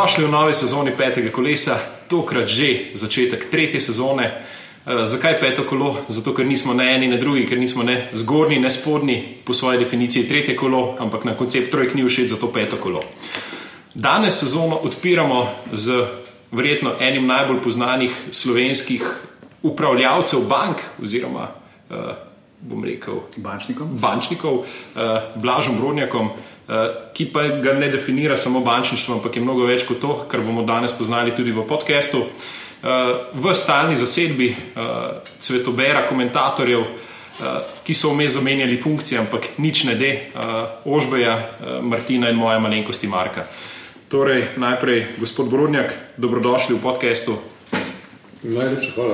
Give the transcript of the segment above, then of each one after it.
Dobrodošli v novi sezoni Petega kolesa, tokrat že začetek tretje sezone. Zakaj peto kolo? Zato, ker nismo ne eni, ne drugi, ker nismo ne zgornji, ne spodnji, po svoji definiciji tretje kolo, ampak na koncept trojk ni všeč, zato peto kolo. Danes sezono odpiramo z verjetno enim najbolj poznanih slovenskih upravljavcev bank, oziroma bom rekel bančnikov, Blažom Brodnjakom, ki pa ga ne definira samo bančništvo, ampak je mnogo več kot to, kar bomo danes poznali tudi v podcastu. V stalni zasedbi cvetobera komentatorjev, ki so vmes zamenjali funkcije, ampak nič ne de, Ožbeja, Martina in moja malenkosti Marka. Torej, najprej gospod Brodnjak, dobrodošli v podcastu. Najlepša hvala.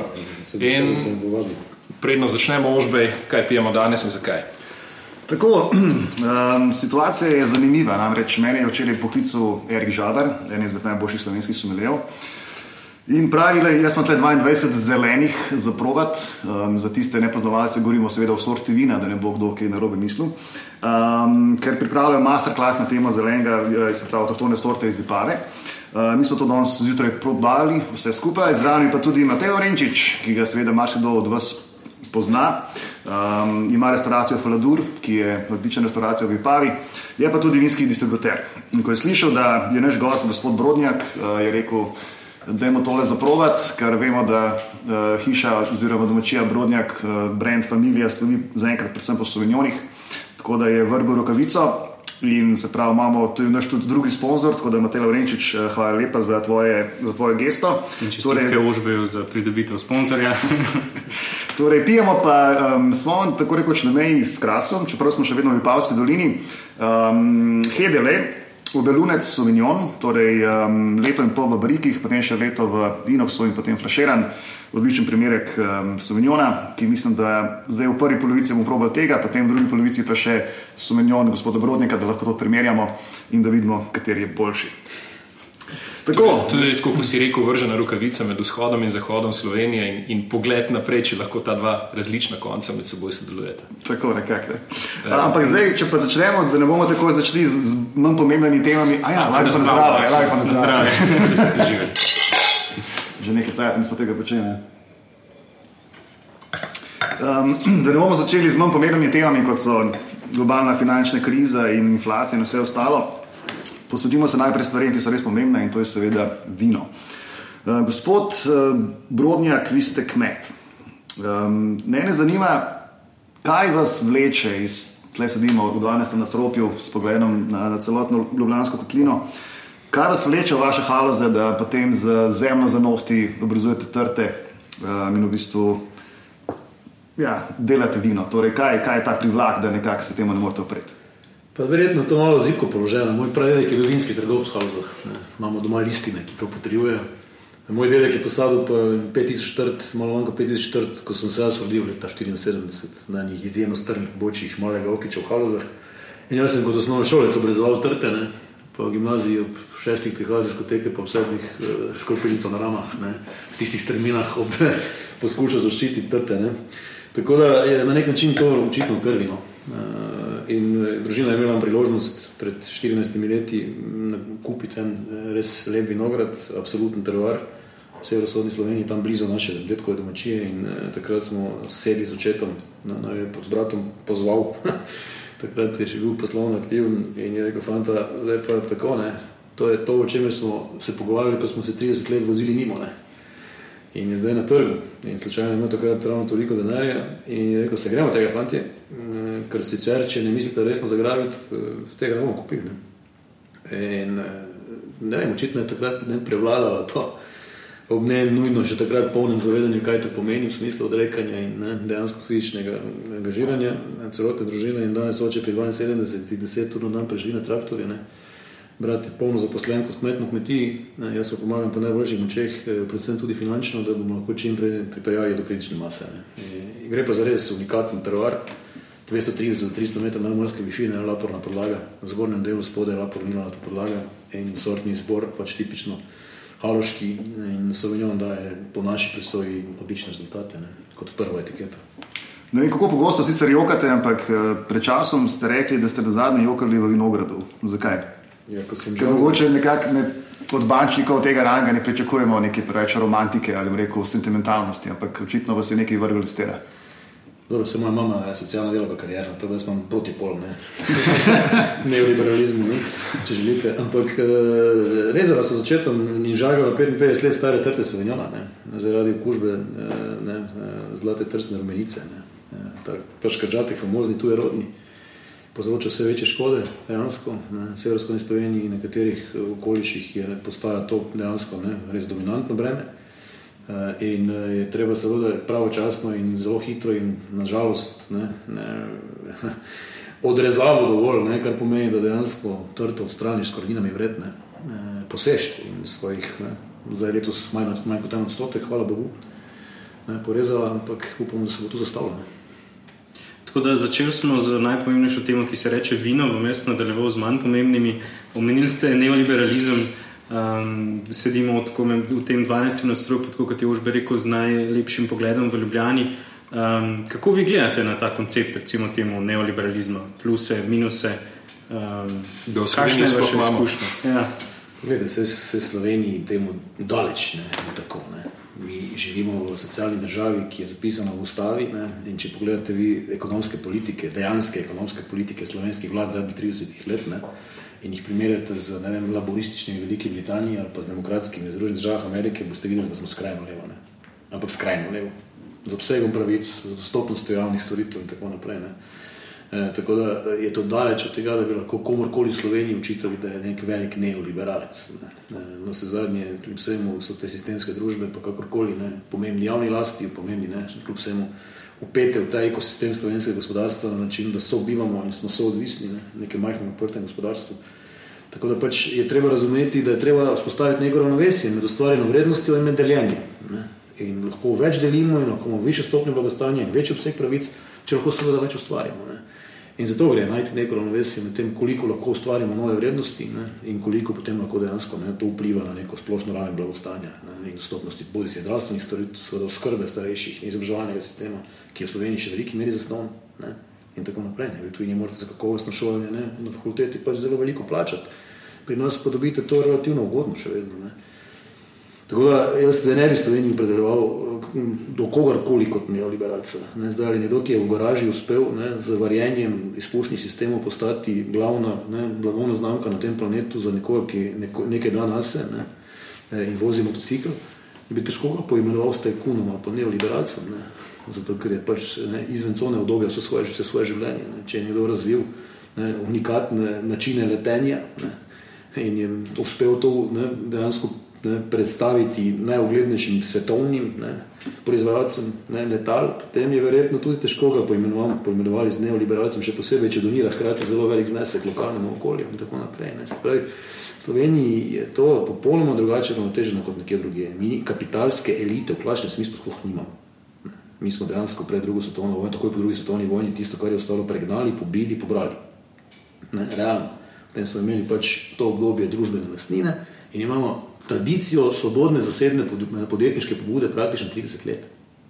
Predno začnemo, Ožbej, kaj pijemo danes in zakaj? Tako, situacija je zanimiva, namreč meni je včeraj poklical Erik Žadar, en izmed najboljših slovenskih sommelijerjev, in pravile, jaz imam tle 22 zelenih za provat, za tiste nepoznavalce govorimo seveda o sorti vina, da ne bo kdo kaj narobe mislil, ker pripravljajo masterclass na temo zelenega, se pravi avtohtone sorte iz Vipave. Mi smo to danes zjutraj probali, vse skupaj, zraven pa tudi Matej Lorenčič, ki ga seveda marsikdo od vas pozna. Ima restauracijo Faladur, ki je odlična restauracija v Vipavi, je pa tudi vinski distributer. In ko je slišal, da je naš gost gospod Brodnjak, je rekel, dajmo tole zaprovat, ker vemo, da hiša oziroma domačija Brodnjak, brand familija, slovi zaenkrat predvsem po Sauvignonih, tako da je vrgel rokavico in se pravi, imamo tudi naš tudi drugi sponzor, tako da Matej Lorenčič, hvala lepa za tvoje gesto. In čestitke Ožbeju za pridobitev sponzorja. Torej, pijemo pa, smo tako rekoč na meji s Krasom, čeprav smo še vedno v Vipavski dolini. Hedele, obelunec Sauvignon, torej leto in pol v barikih, potem še leto v Inoxu in potem flaširan. Odličen primerek Sauvignona, ki mislim, da zdaj v prvi polovici bomo probali tega, potem v drugi polovici pa še Sauvignon gospoda Brodnjaka, da lahko to primerjamo in da vidimo, kateri je boljši. Tako. Tudi, tako, ko si rekel, vržena rokavica med vzhodom in zahodom Slovenije in pogled naprej, če lahko ta dva različna konca med seboj sodelujeta. Tako nekako. Ampak zdaj, če pa začnemo, da ne bomo tako začeli z manj pomembnimi temami, lajko pa na zdravje. Že nekaj cajt nismo tega počeli. Da ne bomo začeli z manj pomembnimi temami, kot so globalna finančna kriza in inflacija in vse ostalo, posvetimo se najprej stvarem, ki so res pomembne, in to je seveda vino. Gospod Brodnjak, vi ste kmet. Mene zanima, kaj vas vleče tle sedimo v 12. nadstropju s pogledom na celotno Ljubljansko kotlino, kaj vas vleče v vaše haloze, da potem z zemljo za nohti obrazujete trte in v bistvu delate vino. Torej, kaj je ta privlak, da nekako se temu ne morete opreti? Pa verjetno to malo zivko položeno. Moj pradedek je bil vinski trgovec v halozah. Imamo doma listine, ki ga potrebujejo. Moj dedek je posadil pa 5000 trt, malo manj kot 5000 trt, ko sem se jaz rodil leta 74 na njih izjemno strmih bočjih malega okiča v halozah. In jaz sem kot osnovno šolec obrezoval trte, pa v gimnaziji ob 6. prihajal z diskoteke, pa ob 7. škorpilico na ramah, v tistih strminah poskušal zaščititi trte. Tako da je na nek način to očitno krvi. In družina je imela priložnost pred 14 leti kupiti en res lep vinograd, absoluten terroir v severovzhodni Sloveniji, tam blizu naše dedkove domačije, in takrat smo sedli z očetom, s bratom pozval, takrat je še bil poslovno aktiven in je rekel, fanta, zdaj pa tako, to je to, o čemer smo se pogovarjali, ko smo se 30 let vozili mimo, in je zdaj na trgu in slučajno je imel takrat ravno toliko denarja in je rekel, se gremo tega, fantje, ker sicer, če ne mislite resno zagrabiti, tega ne bomo kupili. In ne vem, očitno je takrat prevladalo to ob ne nujno še takrat polnem zavedanju, kaj to pomeni v smislu odrekanja in dejansko fizičnega angažiranja celotne družine. In danes oče pri 72, 10 ur na dan preživi na traktorje, brat je polno zaposlen kot kmet na kmetiji, jaz pa pomagam po najboljših močeh, predvsem tudi finančno, da bomo lahko čim prej pripeljali do kritične mase. Gre pa za res unikaten terroir, 230-300 metrov nadmorske višine, laporna podlaga, v zgornjem delu spodaj lapornilata podlaga in sortni izbor, pač tipično haloški, in Sauvignon daje po naši presoji odlične rezultate, kot prva etiketa. Ne vem, kako pogosto sicer jokate, ampak pred časom ste rekli, da ste nazadnje jokali v vinogradu. Zakaj? Ja, ker mogoče nekako od bančnikov tega ranga ne pričakujemo neke preveč romantike ali rekel sentimentalnosti, ampak očitno vas je nekaj vrglo iz tega. Dobro, se moja mama je socialna delavka karierna, tako da sem protipol, neoliberalizmu, če želite. Ampak rezala sem začetom in žagala 55 let stare trte Sauvignon, zaradi okužbe zlate trsne rumenice. Ta težka džatek, famozni tujerodni, povzroča vse večje škode dejansko. V seversko-zahodni Sloveniji in nekaterih okoliših postaja to dejansko res dominantno breme. In je treba seveda pravočasno in zelo hitro in nažalost odrezavo dovolj, kar pomeni, da dejansko trto odstraniš s koreninami vred, posešt in svojih, zdaj letos manj kot 1%, hvala Bogu, porezala, ampak upamo, da se bo to zastavilo. Tako da začeli smo z najpomembnejšo temo, ki se reče vino, bom jaz nadaljeval z manj pomembnimi. Omenili ste neoliberalizem. Sedimo v tem 12. nadstropju, tako kot je Ožbe rekel, z najlepšim pogledom v Ljubljani. Kako vi gledate na ta koncept, recimo temu neoliberalizma, pluse, minuse? Kakšne je vaše izkušnje? Ja. Glede, se Sloveniji temu daleč ne tako. Mi živimo v socialni državi, ki je zapisana v ustavi, in če pogledate vi ekonomske politike, dejanske ekonomske politike slovenskih vlad zadnjih 30 let, in jih primerjate z laborističnimi Veliki Britaniji ali pa z demokratskimi Združenih državah Amerike, boste videli, da smo skrajno levo. Ampak skrajno levo. Z obsegom pravic, z dostopnostjo javnih storitev in tako naprej. Tako da je to daleč od tega, da bi lahko komorkoli v Sloveniji učitali, da je nek velik neoliberalec. No, se zadnje, kljub vsemu so te sistemske družbe, pa kakorkoli, pomembni javni lasti, pomembni, kljub vsemu upete v ta ekosistem slovenskega gospodarstva na način, da sobivamo in smo soodvisni, nekem majhnem odprtem gospodarstvu. Tako da pač je treba razumeti, da je treba vzpostaviti neko ravnovesje med ustvarjeno vrednostjo in med deljenjem. In lahko več delimo in lahko imamo višjo stopnjo blagostanja in večji obseg pravic, če lahko seveda več ustvarjamo. In zato gre najti neko ravnovesje med tem, koliko lahko ustvarjamo nove vrednosti in koliko potem lahko dejansko to vpliva na neko splošno raven blagostanja in dostopnosti bodisi zdravstvenih storitev, seveda oskrbe starejših in izobraževalnega sistema, ki je v Sloveniji še v veliki meri zasnovan in tako naprej. Vi tu ne morate za kakovostno šolanje na fakulteti pač zelo veliko plačati. Pri nas pa dobite to relativno ugodno še vedno. Tako da jaz zdaj ne bi Sloveniji predeljeval do kogarkoli kot neoliberalca. Zdaj ali nekdo, ki je v garaži uspel z varjenjem izpušnih sistemov postati glavna blagovna znamka na tem planetu za nekoga, ki nekaj da nase in vozi motocikl, bi težko ga poimenoval s tajkunom ali pa neoliberalcem. Zato, ker je pač izven cone obdobja vse svoje življenje. Če je nekdo razvil unikatne načine letenja in je uspel to dejansko predstaviti najuglednejšim svetovnim proizvajalcem letal, potem je verjetno tudi težko ga poimenovali z neoliberalcem, še posebej, če donira hkrati zelo velik znesek lokalnemu okolju in tako naprej. Se pravi, v Sloveniji je to popolnoma drugače ravnoteženo kot nekje drugje. Mi kapitalske elite v klasičnem smislu sploh nimamo. Mi smo dejansko pred drugo svetovno vojno, takoj po drugi svetovni vojni, tisto, kar je ostalo, pregnali, pobili, pobrali. Realno. Potem smo imeli pač to obdobje družbene lastnine in imamo tradicijo svobodne zasebne podjetniške pobude praktično 30 let.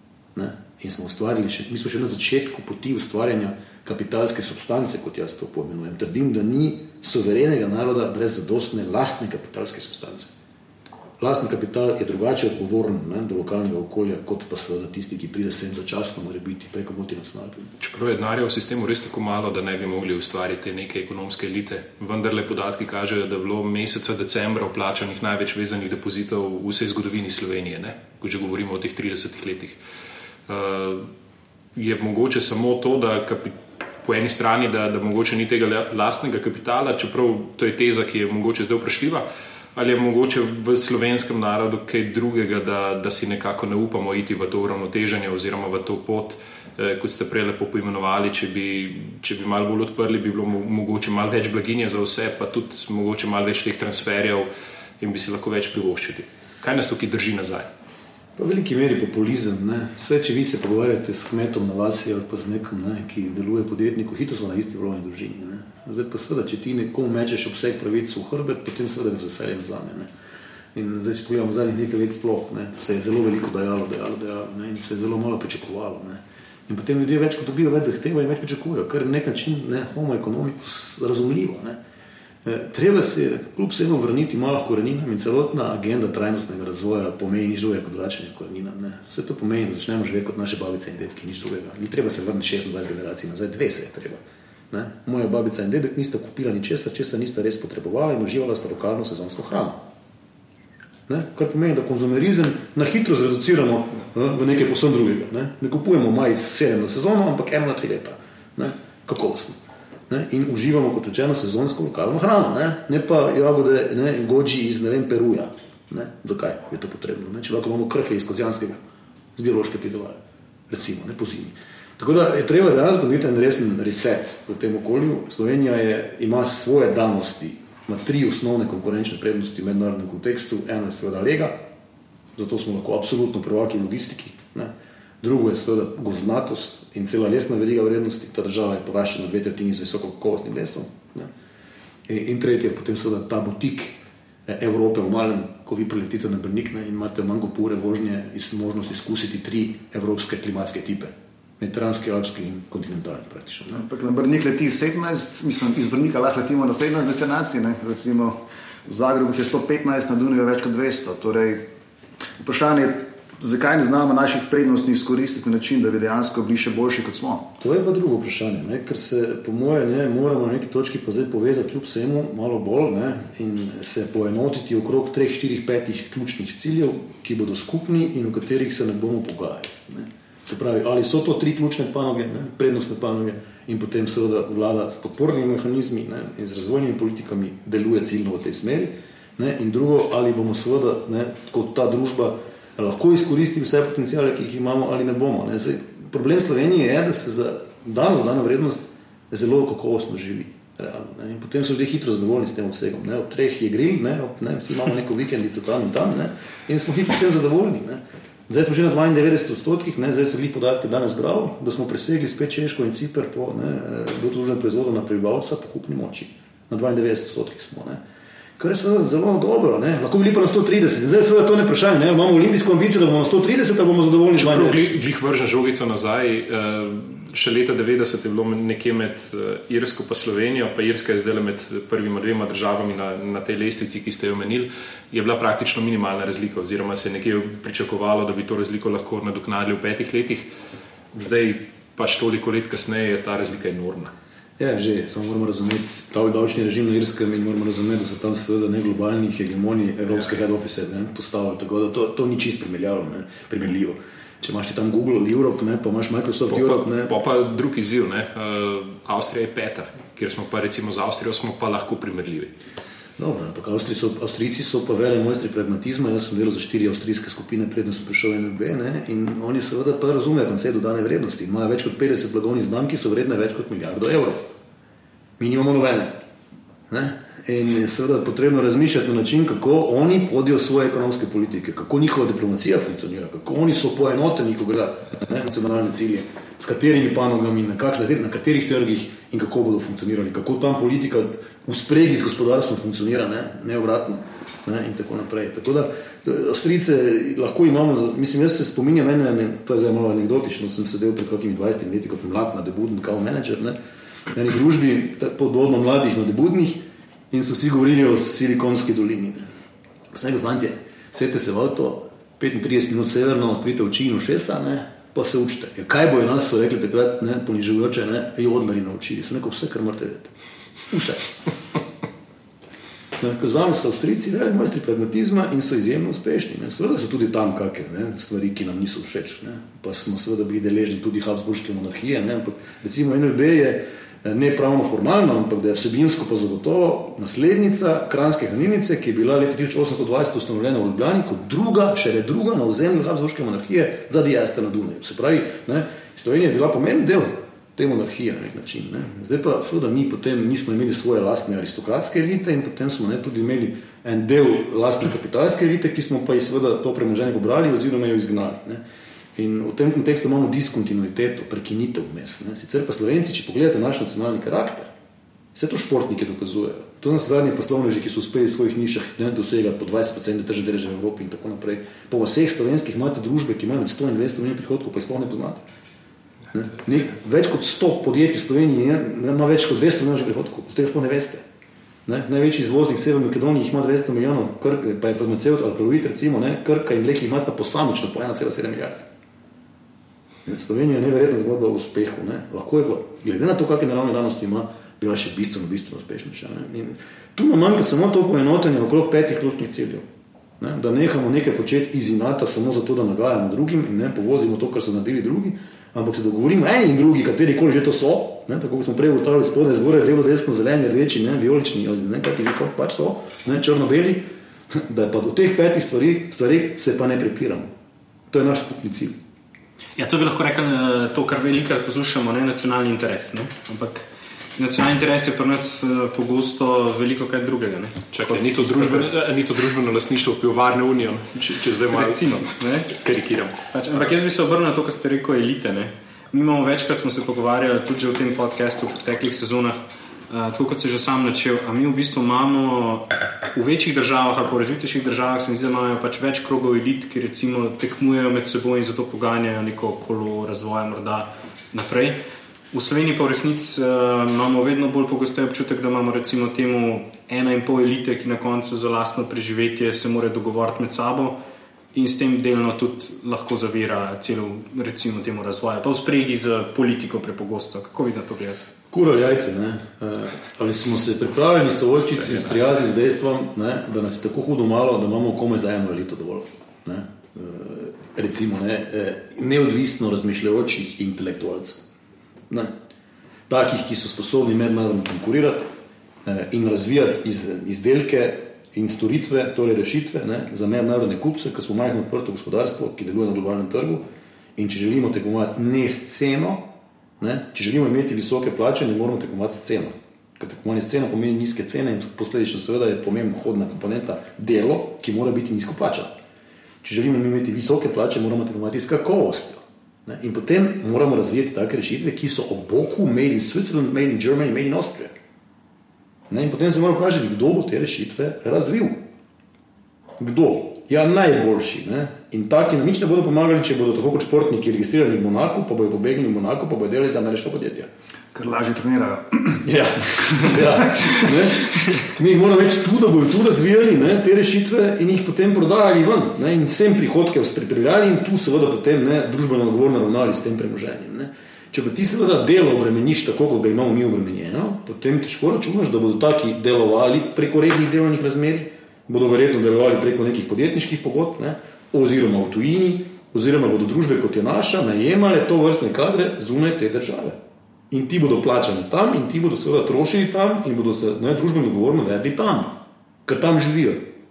In smo ustvarili, mi smo še na začetku poti ustvarjanja kapitalske substance, kot jaz to pomenujem. Trdim, da ni suverenega naroda brez zadostne lastne kapitalske substance. Lastni kapital je drugače odgovoren do lokalnega okolja, kot pa seveda tisti, ki pride sem začasno, mora biti preko multinacionalke. Čeprav je denarja v sistemu res tako malo, da ne bi mogli ustvariti neke ekonomske elite. Vendarle podatki kažejo, da je bilo meseca decembra vplačanih največ vezanih depozitov v vsej zgodovini Slovenije, ko že govorimo o teh 30 letih. Je mogoče samo to, da po eni strani, da mogoče ni tega lastnega kapitala, čeprav to je teza, ki je mogoče zdaj vprašljiva, ali je mogoče v slovenskem narodu kaj drugega, da si nekako ne upamo iti v to uravnoteženje oziroma v to pot, kot ste prej lepo poimenovali, če bi malo bolj odprli, bi bilo mogoče malo več blaginje za vse, pa tudi mogoče malo več teh transferjev in bi si lahko več privoščili. Kaj nas tukaj drži nazaj? Pa v veliki meri populizem. Vse, če vi se pogovarjate s kmetom na vasi ali pa z nekom, ki deluje podjetniku, hitro so na isti vlovni družini. Zdaj pa seveda, če ti nekomu mečeš obseg pravic v hrbet, potem seveda ga z veseljem vzame. In zdaj, če pogledamo zadnjih nekaj let sploh, se je zelo veliko dajalo in se je zelo malo pričakovalo. In potem ljudje več kot dobijo, več zahtevajo in več pričakujejo, kar na nek način homo economicus razumljivo. Treba se kljub vsemu vrniti malo k koreninam in celotna agenda trajnostnega razvoja pomeni nič drugega kot vračanje k koreninam. Vse to pomeni, da začnemo živeti kot naše babice in dedki, nič drugega. Ni treba se vrniti 26 generacij nazaj, 2 se je treba. Moja babica in dedek nista kupila ničesar, česar nista res potrebovala in uživala sta lokalno sezonsko hrano. Kar pomeni, da konzumerizem na hitro zreduciramo v nekaj povsem drugega. Ne kupujemo majic 7 na sezono, ampak 1 na 3 leta. Kakovostno. In uživamo kot rečeno sezonsko lokalno hrano, ne pa jagode in goji iz Peruja. Zakaj je to potrebno? Če lahko imamo krhlje iz Kozjanskega, z biološke pridelovalne, recimo, po zimi. Tako da je treba dejansko biti en resen reset v tem okolju. Slovenija ima svoje danosti, ima 3 osnovne konkurenčne prednosti v mednarodnem kontekstu. Ena je seveda lega, zato smo lahko absolutno prvaki v logistiki. Drugo je seveda gozdnatost in cela lesna veriga vrednosti. Ta država je poraščena 2/3 z visokokakovostnim lesom. In tretje je potem seveda ta butik Evrope v malem, ko vi preletite na Brnik in imate manj kot pol ure vožnje možnost izkusiti 3 evropske klimatske tipe. Mediteranski, alpski in kontinentalni praktično. Ampak na Brnik leti 17, mislim, iz Brnika lahko letimo na 17 destinacij, recimo v Zagrebu je 115, na Dunaju več kot 200. Torej, vprašanje je, zakaj ne znamo naših prednosti izkoristiti na način, da bi dejansko bili še boljši kot smo? To je pa drugo vprašanje, ker se po moje moramo na neki točki pa zdaj povezati kljub vsemu malo bolj in se poenotiti okrog 3, 4, 5 ključnih ciljev, ki bodo skupni in v katerih se ne bomo pogajali. Se pravi, ali so to 3 ključne panoge, prednostne panoge in potem seveda vlada s podpornimi mehanizmi in z razvojnimi politikami deluje ciljno v tej smeri. In drugo, ali bomo seveda kot ta družba lahko izkoristili vse potencijale, ki jih imamo, ali ne bomo. Problem Slovenije je, da se za dano vrednost zelo kakovostno živi. Realno, in potem so ljudje hitro zadovoljni s tem obsegom. Ob 3 je grill, vsi imamo neko vikendico tam in tam in smo hitro s tem zadovoljni. Zdaj smo že na 92%, zdaj se glih podatke danes bral, da smo presegli spet Češko in Ciper po bruto družbenem proizvodu na prebivalca po kupni moči. Na 92% smo. Kar je seveda zelo dobro, lahko bili pa na 130. Zdaj seveda to ne vprašanje, imamo olimpijsko ambicijo, da bomo na 130, ali bomo zadovoljni z 92. Glih vržen žogico nazaj, še leta 90 je bilo nekje med Irsko pa Slovenijo, pa Irska je zdaj med prvima 2 državami na tej lestvici, ki ste jo omenili, je bila praktično minimalna razlika, oziroma se je nekje pričakovalo, da bi to razliko lahko nadoknadili v 5 letih. Zdaj pač toliko let kasneje je ta razlika enormna. Ja, že, samo moramo razumeti ta davčni režim na Irskem in moramo razumeti, da so tam seveda ne globalni hegemoni evropske head office postavili, tako da to ni čist primerljivo. Če imaš ti tam Google Europe, pa imaš Microsoft Europe. Pa drug izziv, Avstrija je 5, kjer smo pa recimo z Avstrijo smo pa lahko primerljivi. Dobro, ampak Avstrijci so pa vele mojstri pragmatizma. Jaz sem delal za 4 avstrijske skupine, predno sem prišel v NLB, in oni seveda pa razumejo koncept dodane vrednosti. Imajo več kot 50 blagovnih znamk, ki so vredne več kot milijardo evrov. Mi nimamo nobene. In seveda potrebno razmišljati na način, kako oni vodijo svoje ekonomske politike, kako njihova diplomacija funkcionira, kako oni so poenoteni, ko gre nacionalne cilje, s katerimi panogami, na katerih trgih in kako bodo funkcionirali, kako tam politika v spregi z gospodarstvom funkcionira, ne obratno, in tako naprej. Tako da Avstrijce lahko imamo, mislim, jaz se spominjam to je zdaj malo anekdotično, sem sedel pred kakimi 20 leti kot mlad nadebuden kao menedžer, v eni družbi podobno mladih nadebudnih, in so vsi govorili o Silikonski dolini. Vsega, fantje, sedite se v avto, 35 minut severno, odprite oči in ušesa, pa se učite. Kaj bojo nas, so rekli takrat, ponižujoče, jodlari naučili. So neko vse, kar morate vedeti. Vse. Ker zame so Avstrijci velik mojstri pragmatizma in so izjemno uspešni. Seveda so tudi tam kakšne stvari, ki nam niso všeč. Pa smo seveda bili deležni tudi Habsburške monarhije. Ampak recimo NLB je ne pravno formalno, ampak da je vsebinsko pa zagotovo naslednica Kranjske Hranilnice, ki je bila leta 1820 ustanovljena v Ljubljani kot šele druga na ozemlju Habsburške monarhije za Dieste na Dunaju. Se pravi, Slovenija je bila pomemben del te monarhije na nek način. Zdaj pa seveda mi potem nismo imeli svoje lastne aristokratske elite in potem smo tudi imeli en del lastne kapitalske elite, ki smo pa iz seveda to premoženje pobrali oziroma jo izgnali. In v tem kontekstu imamo diskontinuiteto, prekinitev vmes. Sicer pa Slovenci, če pogledate naš nacionalni karakter, vse to športniki dokazujejo. To nas zadnji poslovneži, ki so uspeli v svojih nišah dosegati po 20% tržne deleže v Evropi in tako naprej. Po vseh slovenskih imate družbe, ki imajo med 100 in 200 milijonov prihodkov, pa jih sploh ne poznate. Več kot 100 podjetij v Sloveniji ima več kot 200 milijonov prihodkov, z tega sploh ne veste. Ne? Največji izvoznik Sever Makedonije ima 200 milijonov, pa je farmacevt Alkaloid, recimo, ne? Krka in Leki ima sta posamično po 1,7 milijarde. Slovenija je neverjetna zgodba o uspehu. Ne? Lahko je bilo, glede na to, kakve naravne danosti ima, bila še bistveno uspešnejša. Tu nam manjka samo to poenotenje okrog 5 ključnih ciljev. Ne? Da nehamo nekaj početi iz inata samo zato, da nagajamo drugim in ne povozimo to, kar so naredili drugi, ampak se dogovorimo eni in drugi, kateri koli že to so, ne? Tako kot smo prej ugotavljali spodaj, zgore, levo, desno, zeleni, rdeči, ne? Vijolični, ne? Kakvi že pač so, ne? Črno-beli, da pa do teh 5 stvarih se pa ne prepiramo. To je naš skupni cilj. Ja, to bi lahko rekli to, kar velikrat poslušamo, ne nacionalni interes, ne? Ampak nacionalni interes je pri nas pogosto veliko kaj drugega. Ne? Čakaj, ni to družbeno lastništvo pivovarne Unijo, če zdaj malo recimo, karikiram. Ampak jaz bi se obrnil na to, kar ste rekel, elite. Ne? Mi imamo večkrat, smo se pogovarjali tudi že v tem podcastu v preteklih sezonah, tako kot se že sam načel, a mi v bistvu imamo v večjih državah ali po razvitejših državah, se mi zdi, da imajo pač več krogov elit, ki recimo tekmujejo med seboj in zato poganjajo neko kolo razvoja morda naprej. V Sloveniji pa v resnici imamo vedno bolj pogosto občutek, da imamo recimo temu 1,5 elite, ki na koncu za lastno preživetje se more dogovoriti med sabo in s tem delno tudi lahko zavira celo recimo temu razvoja. Pa v spregi z politiko prepogosto. Kako vi na to gledate? Kura jajce, ne? Ali smo se pripravljeni soočiti in sprijazni z dejstvom, ne? Da nas je tako hudo malo, da imamo komaj za eno elito dovolj. Ne? Recimo, ne? Neodvisno razmišljajočih intelektualcev. Ne. Takih, ki so sposobni mednarodno konkurirati in razvijati izdelke in storitve, torej rešitve, ne, za mednarodne kupce, ker smo majhno odprto gospodarstvo, ki deluje na globalnem trgu in če želimo tekmovati ne s ceno, ne, če želimo imeti visoke plače, ne moramo tekmovati s ceno. Ker tekmovanje s ceno pomeni nizke cene in posledično seveda je pomembna vhodna komponenta delo, ki mora biti nizko plačano. Če želimo imeti visoke plače, moramo tekmovati s kakovostjo. Ne? In potem moramo razvijati take rešitve, ki so ob boku made in Switzerland, made in Germany, made in Austria. Ne? In potem se moramo vprašati, kdo bo te rešitve razvil. Kdo? Ja, najboljši. Ne? In taki nam nič ne bodo pomagali, če bodo tako kot športniki registrirani v Monaku, pa bodo pobegli v Monaku, pa bodo delali za ameriška podjetja. Ker lažje trenirajo. Ja. Ne? Mi moramo več tu, da bodo tu razvijali, ne, te rešitve in jih potem prodajali ven, ne, in vsem prihodke pripeljali in tu seveda potem ne, družbeno odgovorno ravnali s tem premoženjem. Ne. Če pa ti seveda delo obremeniš tako, kot ga imamo mi obremenjeno, potem težko računaš, da bodo taki delovali preko rednih delovnih razmerij, bodo verjetno delovali preko nekih podjetniških pogodb, ne, oziroma v tujini, oziroma bodo družbe, kot je naša, najemale to vrstne kadre zunaj te države. In ti bodo plačani tam in ti bodo seveda trošili tam in bodo se družbeno odgovorno vedli tam, ker tam živijo.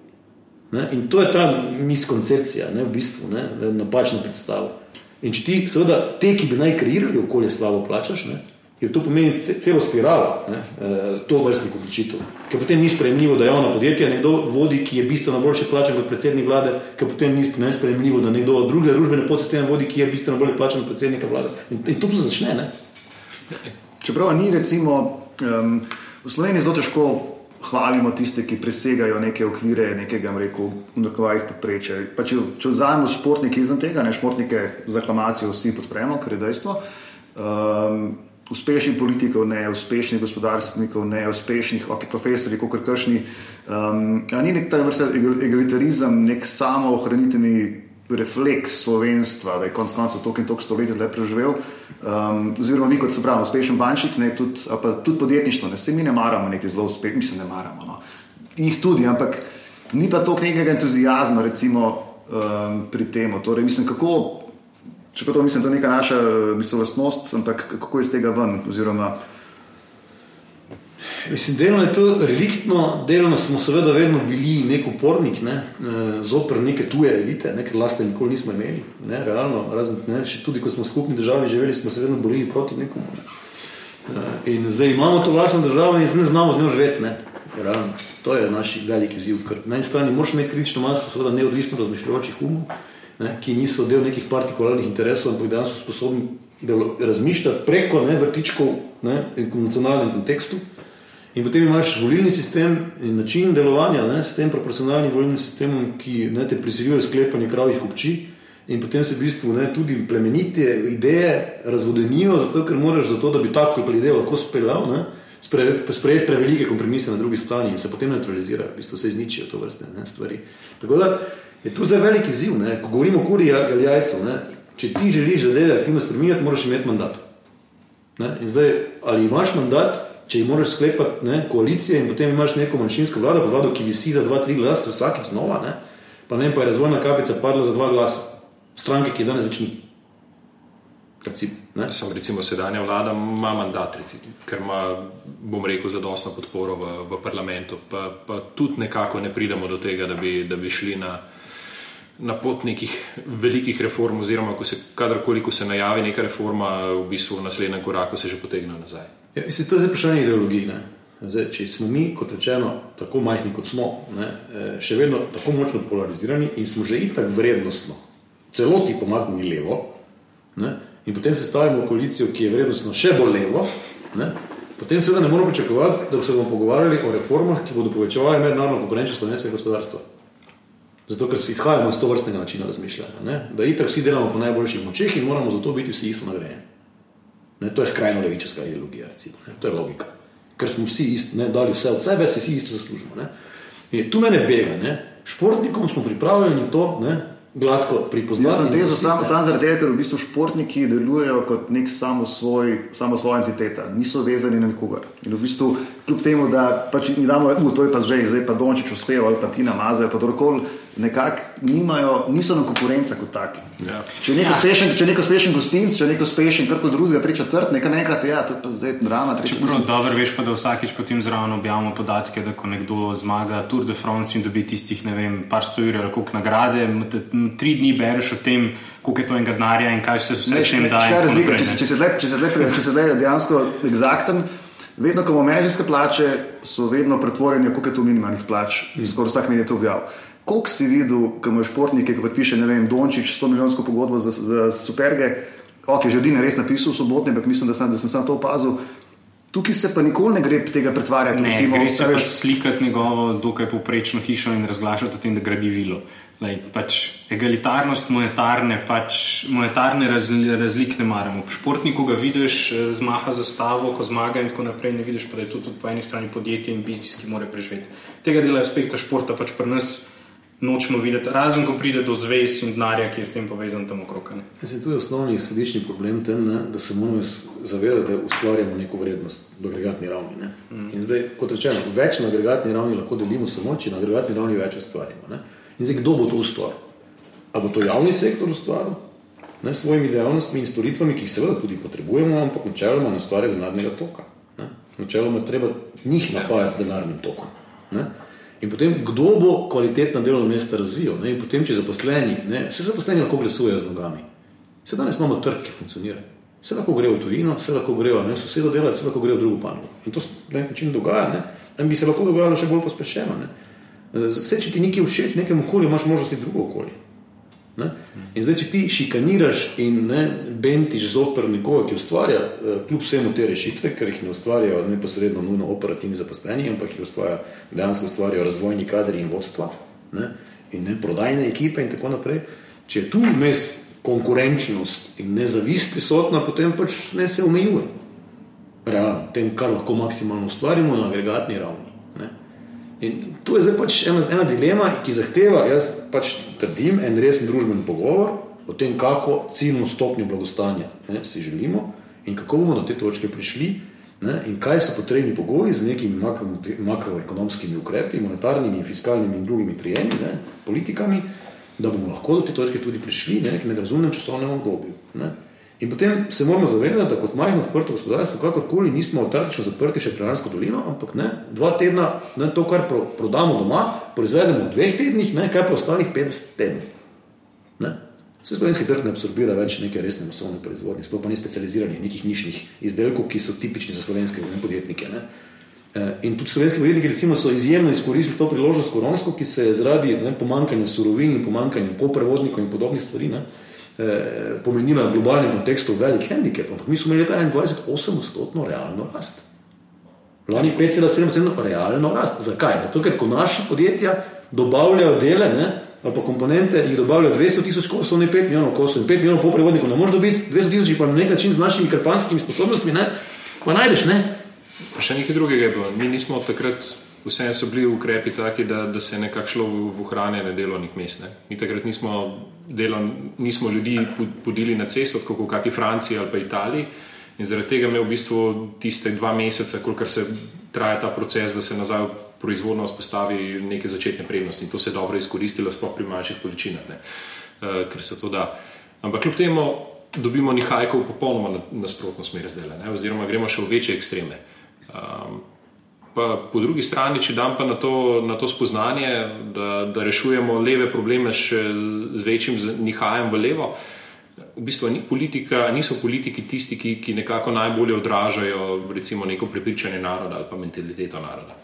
Ne? In to je ta miskoncepcija, ne, v bistvu, ne, napačna predstava. In če ti seveda te, ki bi naj kreirali okolje, slabo plačaš, ne, jer to pomeni celo spiralo, ne, to vrstnih odločitev. Ker potem ni sprejemljivo, da javna podjetja nekdo vodi, ki je bistveno boljše plačan kot predsednik vlade, ker potem ni sprejemljivo, da nekdo druge družbene podsisteme vodi, ki je bistveno bolje plačan kot predsednika vlade. In to tu začne, ne. Čeprav ni recimo, v Sloveniji zelo težko hvalimo tiste, ki presegajo neke okvire, nekega, rekel, v narekovajih podprečja. Pa če vzajemo športnike izven tega, ne, športnike z aklamacijo vsi podpremo, kar je dejstvo, uspešnih politikov ne, uspešnih gospodarstvenikov ne, uspešnih profesorji, kakršni, ni nek tak vrsta egalitarizem, nek samoohranitveni refleks slovenstva, da je konc konca toliko in toliko stoletij zdaj preživel, oziroma mi kot se pravi uspešen bančnik, ne, tudi podjetništvo, ne, se mi ne maramo nekaj zelo uspešnih, mi se ne maramo, no. Jih tudi, ampak ni pa toliko nekega entuzijazma recimo pri temu, torej mislim, kako, čeprav to mislim, to je neka naša lastnost, ampak kako iz tega ven, oziroma mislim, delno je to reliktno, delno smo seveda vedno bili nek upornik, ne, zoper neke tuje elite, ne, ker lastne nikoli nismo imeli, ne, realno, razen, ne, tudi ko smo v skupni državi živeli, smo se vedno borili proti nekomu, ne. In zdaj imamo to vlastno državo in ne znamo z njo živeti, ne, realno, to je naš veliki izziv, ker na eni strani moraš imeti kritično maso, seveda neodvisno razmišljajočih umov, ne, ki niso del nekih partikularnih interesov, ampak dejansko sposobni razmišljati preko, ne, vrtičkov, ne, in nacionalnem kontekstu. In potem imaš volilni sistem in način delovanja, ne, s tem proporcionalnim volilnim sistemom, ki, ne, te prisiljuje sklepanje kravjih kupčij in potem se v bistvu, ne, tudi plemenite ideje razvodenijo, zato ker moraš za to, da bi tako idejo lahko speljal, ne, sprejeti prevelike kompromise na drugi strani in se potem neutralizirajo, v bistvu se izničijo to vrste stvari. Tako da je tu zdaj veliki izziv, ko govorimo o kuri ali jajcu, če ti želiš zadeve aktivno spreminjati, moraš imeti mandat. In zdaj, ali imaš mandat, če jih moraš sklepati koalicije in potem imaš neko manjšinsko vlado, ki visi za 2-3 glasa vsakič znova, pa ne, pa je razvojna kapica padla za 2 glasa. Stranke, ki je danes več ni. Recimo sedanja vlada ima mandat, ker ima, bom rekel, zadostno podporo v parlamentu, pa tudi nekako ne pridemo do tega, da bi šli na pot nekih velikih reform, oziroma kadarkoli, ko se najavi neka reforma, v bistvu v naslednjem koraku se že potegne nazaj. Ja, mislim, to je vprašanje ideologije. Zdaj, če smo mi, kot rečeno, tako majhni kot smo, še vedno tako močno polarizirani in smo že itak vrednostno celoti pomaknili levo, in potem se stavimo v koalicijo, ki je vrednostno še bolj levo, potem seveda ne moramo pričakovati, da se bomo pogovarjali o reformah, ki bodo povečevali mednarodno konkurenčnost slovenskega gospodarstva. Zato, ker izhajamo iz to vrstnega načina razmišljanja, da itak vsi delamo po najboljših močeh in moramo zato biti vsi isto nagrajeni. To je skrajno levičarska ideologija, recimo. To je logika. Ker smo vsi isto, dali vse od sebe, vsi isto zaslužimo. In tu mene bega. Športnikom smo pripravljeni to gladko pripoznati. Jaz sem tezo samo zaradi tega, ker v bistvu športniki delujejo kot nek samo svoja entiteta, niso vezani na nikogar. In v bistvu, kljub temu, da pač mi damo, to je pa zdaj pa Dončić uspeva ali pa Tina Maze, pa dorokoli, nekako niso na konkurenca kot taki. Ja. Če je nek uspešen gostinc, če je nek uspešen karkoli drugega, 3/4, nekaj naenkrat, to je pa zdaj drama. Čeprav dobro veš pa, da vsakič potem zraven objavimo podatke, da ko nekdo zmaga Tour de France in dobi tistih, ne vem, par 100 evrov ali koliko nagrade, 3 dni bereš o tem, koliko je to enega denarja in kaj se vse s tem daje. Če se zdaj dejansko eksakten, vedno, ko imamo menedžerske plače, so vedno pretvorjeni, koliko je to minimalnih plač, skoraj vsak medij to objavil. Koliko si videl, ko imajo športnike, ko piše, ne vem, Dončić 100 milijonsko pogodbo za Superge, že Odine res napisal v sobotni, ampak mislim, da sem sam to opazil. Tukaj se pa nikoli ne gre tega pretvarjati. Ne, gre se pa slikati njegovo dokaj povprečno hišo in razglašati o tem, da gradi vilo. Egalitarnost monetarne razlik ne maramo. Športniku ga vidiš, zmaha zastavo, ko zmaga in tako naprej, ne vidiš pa, da je to tudi po eni strani podjetje in biznis, ki mora preživeti. Tega dela aspekta športa pač pri nas nočemo videti, razen ko pride do zvez in denarja, ki je s tem povezan tam okrog. Tu je osnovni središčni problem ten, da se moramo zavedati, da ustvarjamo neko vrednost v agregatni ravni. In zdaj, kot rečeno, več na agregatni ravni lahko delimo samo, če na agregatni ravni več ustvarimo. In zdaj, kdo bo to ustvaril? A bo to javni sektor ustvaril? S svojimi dejavnostmi in storitvami, ki jih seveda tudi potrebujemo, ampak načeloma ne ustvarja denarnega toka. Načeloma treba njih napajati z denarnim tokom. In potem, kdo bo kvalitetna delovna mesta razvijal? In potem, če zaposleni, vse zaposleni lahko glasujejo z nogami. Vse danes imamo trg, ki funkcionira. Vse lahko grejo v tujino, vse lahko grejo v sosedo delati, vse lahko grejo v drugo panogo. In to se na nek način dogaja, in bi se lahko dogajalo še bolj pospešeno. Vse, če ti nekaj všeč, nekem okolju, imaš možnosti drugo okolje. In zdaj, če ti šikaniraš in bentiš zoper nekoga, ki ustvarja kljub vsemu te rešitve, ker jih ne ustvarjajo neposredno nujno operativni zaposleni, ampak jih dejansko ustvarjajo razvojni kadri in vodstva, in prodajne ekipe in tako naprej. Če je tu vmes konkurenčnost in nezavist prisotna, potem pač ne se omejuje. Realno, tem, kar lahko maksimalno ustvarimo na agregatni ravni. In to je zdaj pač ena dilema, ki zahteva, jaz pač trdim, en resen družben pogovor o tem, kako ciljno stopnjo blagostanja si želimo in kako bomo do te točke prišli in kaj so potrebni pogoji z nekimi makroekonomskimi ukrepi, monetarnimi, fiskalnimi in drugimi prijemi, politikami, da bomo lahko do te točke tudi prišli na razumnem časovnem obdobju. In potem se moramo zavedati, da kot majhno odprto gospodarstvo kakorkoli nismo avtartično zaprti še Kranjsko dolino, ampak 2 tedna, to, kar prodamo doma, proizvedemo v 2 tednih, kaj pa ostalih 50 tednih. Vse slovenski trg ne absorbira več neke resne masovne proizvodnje, sploh pa ni specializiranih nekih nišnih izdelkov, ki so tipični za slovenske podjetnike. In tudi slovenski podjetniki recimo so izjemno izkoristili to priložnost koronsko, ki se je zaradi pomankanja surovin in pomankanja polprevodnikov in podobnih stvari pomenila v globalnem kontekstu velik handicap, ampak mi smo imeli leta 21 8% realno rast. Lani 5,7% realno rast. Zakaj? Zato, ker ko naša podjetja dobavljajo dele, ali pa komponente, jih dobavljajo 200,000 kosov, ne 5 milijonov kosov in 5 milijonov polprevodnikov ne može dobiti, 200,000 pa na nek način z našimi krpanskimi sposobnostmi, pa najdeš, še nekaj drugega je bilo. Mi nismo takrat, vsem so bili ukrepi taki, da se je nekako šlo v ohranjanje delovnih mest. Ne. Mi takrat nismo ljudi podili na cesto, tako kot v kakšni Franciji ali pa Italiji. In zaradi tega me v bistvu tiste 2 meseca, kolikor se traja ta proces, da se nazaj proizvodno vzpostavi neke začetne prednosti. In to se je dobro izkoristilo, sploh pri manjših količinah, ne, ker se to da. Ampak kljub temu dobimo nihajko v popolnoma nasprotno smer zdaj, ne, oziroma gremo še v večje ekstreme. Pa po drugi strani, če dam pa na to spoznanje, da rešujemo leve probleme še z večjim nihajem v levo, v bistvu niso politiki tisti, ki nekako najbolje odražajo recimo neko prepričanje naroda ali pa mentaliteto naroda.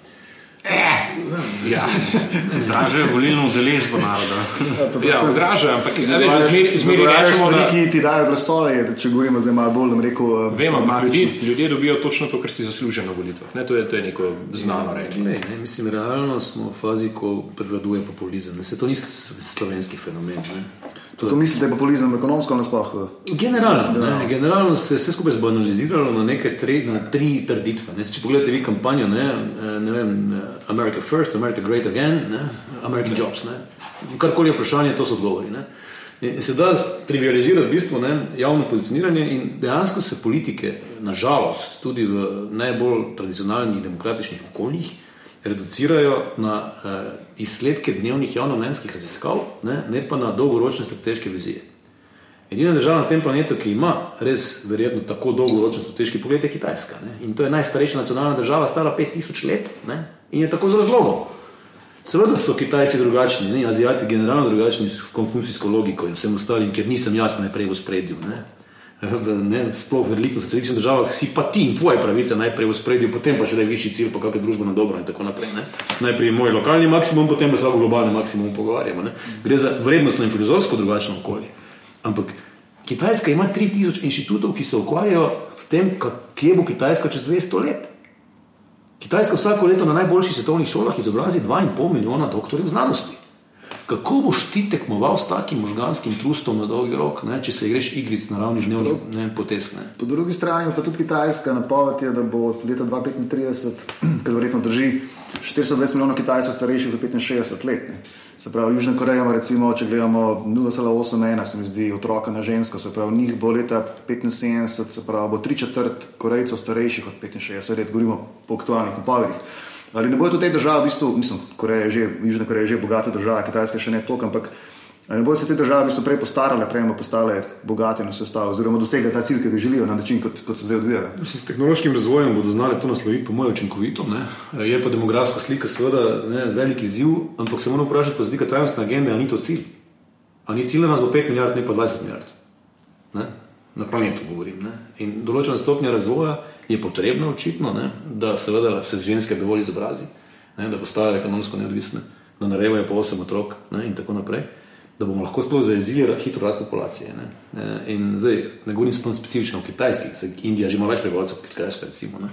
Ja. Odražajo volilno udeležbo naroda. Ja, odražajo, ampak zmeri rečemo, da ki ti dajo glasove, če govorimo zdaj malo bolj, rekel, vemo, ljudje dobijo točno to, kar si zaslužijo na volitvah. Ne, to je neko znano reči. Ne, mislim, realno smo v fazi, ko prevladuje populizem. Se to ni slovenski fenomen. Ne. To mislite, da je populizem ekonomsko nasploh? Generalno se vse skupaj zbanaliziralo na na 3 trditve. Ne. Če pogledate vi kampanjo, ne vem, America First, America Great Again, ne, American Jobs, ne. Karkoli je vprašanje, to so odgovori. Ne. In se da trivializirati v bistvu, ne, javno pozicioniranje in dejansko se politike, nažalost, tudi v najbolj tradicionalnih demokratičnih okoljih, reducirajo na izsledke dnevnih javnomnenjskih raziskav, ne pa na dolgoročne strateške vizije. Edina država na tem planetu, ki ima res verjetno tako dolgoročen strateški pogled, je Kitajska. Ne? In to je najstarejša nacionalna država, stara 5000 let, ne? In je tako z razlogom. Seveda so Kitajci drugačni, ne? Azijati generalno drugačni s konfucijsko logiko in vsem ostalim, ker nisem jaz najprej v spredju. Sploh v veliko socialističnih državah si pa ti in tvoje pravice najprej v spredju, potem pa še da je višji cilj, pa kakšno družbeno dobro in tako naprej. Ne? Najprej je moj lokalni maksimum, potem pa se lahko globalni maksimum pogovarjamo. Ne? Gre za vrednostno in filozofsko drugačno okolje. Ampak Kitajska ima 3000 inštitutov, ki se ukvarjajo s tem, kje bo Kitajska čez 200 let. Kitajska vsako leto na najboljših svetovnih šolah izobrazi 2,5 milijona doktorjev znanosti. Kako boš ti tekmoval s takim možganskim trustom na dolgi rok, ne, če se igraš igric na ravni žnevni potest? Ne? Po drugi strani pa tudi Kitajska napoved je, da bo leta 2035, ker verjetno drži, 420 milijonov Kitajcev starejših do 65 let. Ne. Se pravi, Južna Koreja, recimo, če gledamo 0,81, se mi zdi, otroka na žensko, se pravi, njih bo leta 75, se pravi, bo 3/4 Korejcev starejših od 65 let, govorimo po aktualnih napovedih. Ali ne bojo to te države, v bistvu, mislim, Južna Koreja je že bogata država, Kitajska še ne toliko, ampak ne bojo se te države v bistvu prej postarale, prej postale bogate in vse ostalo, oziroma dosegle ta cilj, ki ga želijo na način, kot se zdaj odvija. S tehnološkim razvojem bodo znali to nasloviti po moje učinkovito. Ne? Je pa demografska slika seveda velik izziv, ampak se moramo vprašati po zdika trajnostne agende, ali ni to cilj. Ali ni cilj, da nas bo 5 milijard, ne pa 20 milijard. Ne? Na planetu govorim. Ne? In določena stopnja razvoja je potrebna očitno, ne? Da seveda se ženske dovolj izobrazi, ne? Da postajajo ekonomsko neodvisne, da narevajo po 8 otrok, ne? In tako naprej, da bomo lahko sploh zajezili hitro rast populacije. Ne? In zdaj ne govorim specifično o Kitajski, Indija že ima več prebivalcev kot Kitajska, recimo. Ne?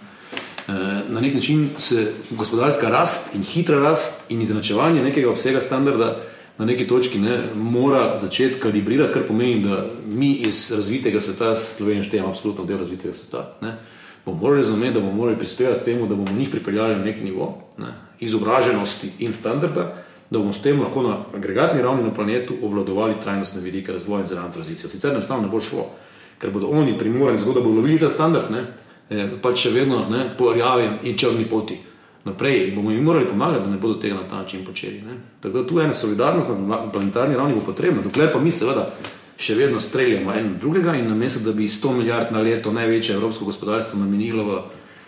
Na nek način se gospodarska rast in hitra rast in izenačevanje nekega obsega standarda na neki točki mora začeti kalibrirati, kar pomeni, da mi iz razvitega sveta, Slovenija štejemo absolutno del razvitega sveta, bomo morali razumeti, da bomo morali prispevati temu, da bomo njih pripeljali na nek nivo izobraženosti in standarda, da bomo s tem lahko na agregatni ravni na planetu obvladovali trajnostne vidike razvoja in zeleno tranzicijo. Sicer enostavno ne bo šlo, ker bodo oni primorani zato, da bodo lovili ta standard, pač še vedno po rjavi in črni poti. Naprej bomo jim morali pomagati, da ne bodo tega na ta način počeli. Tako da tu ena solidarnost na planetarni ravni bo potrebna. Dokler pa mi seveda še vedno streljamo en drugega in namesto, da bi 100 milijard na leto največje evropsko gospodarstvo namenilo v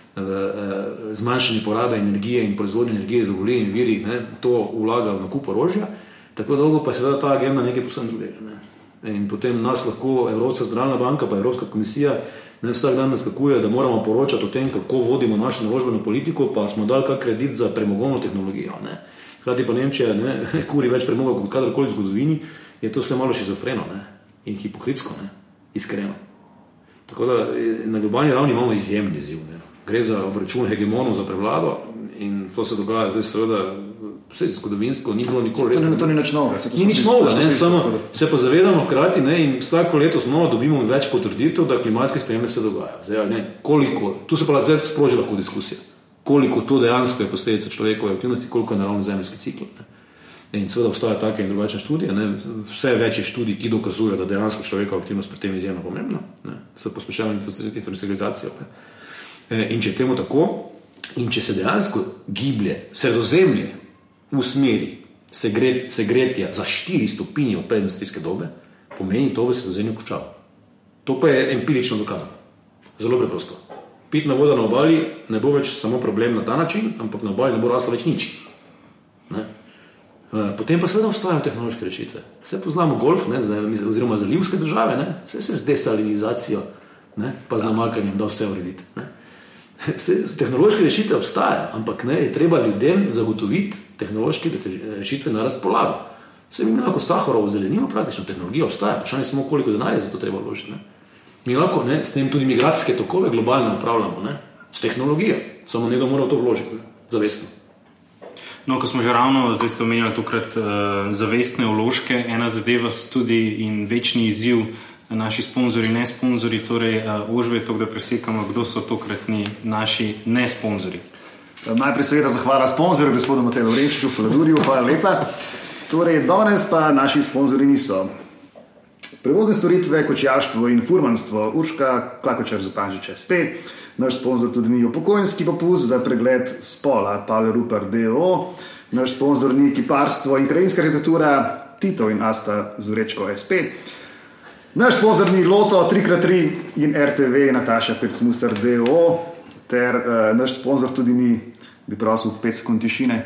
zmanjšanje porabe energije in proizvodnje energije iz obnovljivih virov, to vlaga v nakup orožja, tako dolgo pa seveda ta agenda nekaj povsem drugega. In potem nas lahko Evropska centralna banka pa Evropska komisija vsak dan naskakuje, da moramo poročati o tem, kako vodimo našo naložbeno politiko, pa smo dali kak kredit za premogovno tehnologijo. Hkrati pa Nemčija kuri več premoga kot kadarkoli v zgodovini, je to vse malo šizofreno in hipokritsko, iskreno. Tako da na globalni ravni imamo izjemen izziv. Gre za obračun hegemonov za prevlado in to se dogaja zdaj seveda vse zgodovinsko ni bilo nikoli res. To ni nič novega. Ni nič novega, samo se pa zavedamo hkrati, ne, in vsako leto znova dobimo več potrditev, da klimatske spremembe se dogajajo. Zdaj, ne, koliko, tu se pa zdaj sproži lahko diskusija, koliko to dejansko je posledica človekove aktivnosti, koliko je naravno zemljski cikl. Ne. In seveda obstajajo take in drugačne študije, ne, vse več je študij, ki dokazujejo, da dejansko človekova aktivnost pri tem izjemno pomembna, ne, s pospeševanjem industrializacijo. In če je temu tako, in če se dejansko giblje Sredozemlje v smeri segretja za 4 stopinje od predindustrijske dobe, pomeni to v Sredozemlju končalo. To pa je empirično dokazano. Zelo preprosto. Pitna voda na obali ne bo več samo problem na ta način, ampak na obali ne bo raslo več nič. Ne? Potem pa seveda obstajajo tehnološke rešitve. Vse poznamo golf, ne, oziroma zalivske države, ne, vse se z desalinizacijo, ne, pa z namakanjem da vse urediti. Ne. Tehnološke rešitve obstajajo, ampak ne, je treba ljudem zagotoviti tehnološke rešitve na razpolago. Vse mi lahko Sahorovo zelenimo, praktično tehnologija obstaja, vprašanje samo koliko denarja za to treba vložiti. Ne. Mi lahko s tem tudi migracijske tokove globalno upravljamo, ne, s tehnologijo, samo nekdo mora v to vložiti, ne, zavestno. No, ko smo že ravno, zdaj ste omenjali tokrat zavestne vložke, ena zadeva tudi in večni izziv naši sponzori, ne sponzori, torej Ožbe je to, da presekamo, kdo so tokratni naši ne sponzori. Najprej seveda zahvala sponzorju, gospodu Mateju Lovrenčiču, Fladurju, hvala lepa. Torej, danes pa naši sponzori niso prevozne storitve, kočjarstvo in furmanstvo, Urška Klakočar Zupančič SP, naš sponzor tudi ni upokojenski popust za pregled spola, Pavel Rupert DO, naš sponzor ni kiparstvo in krajinska arhitektura, Tito in Asta Zurečko SP, naš sponzor ni Loto 3x3 in RTV Nataša Pircmuster DO, ter naš sponzor tudi ni, bi prosil 5 sekund tišine,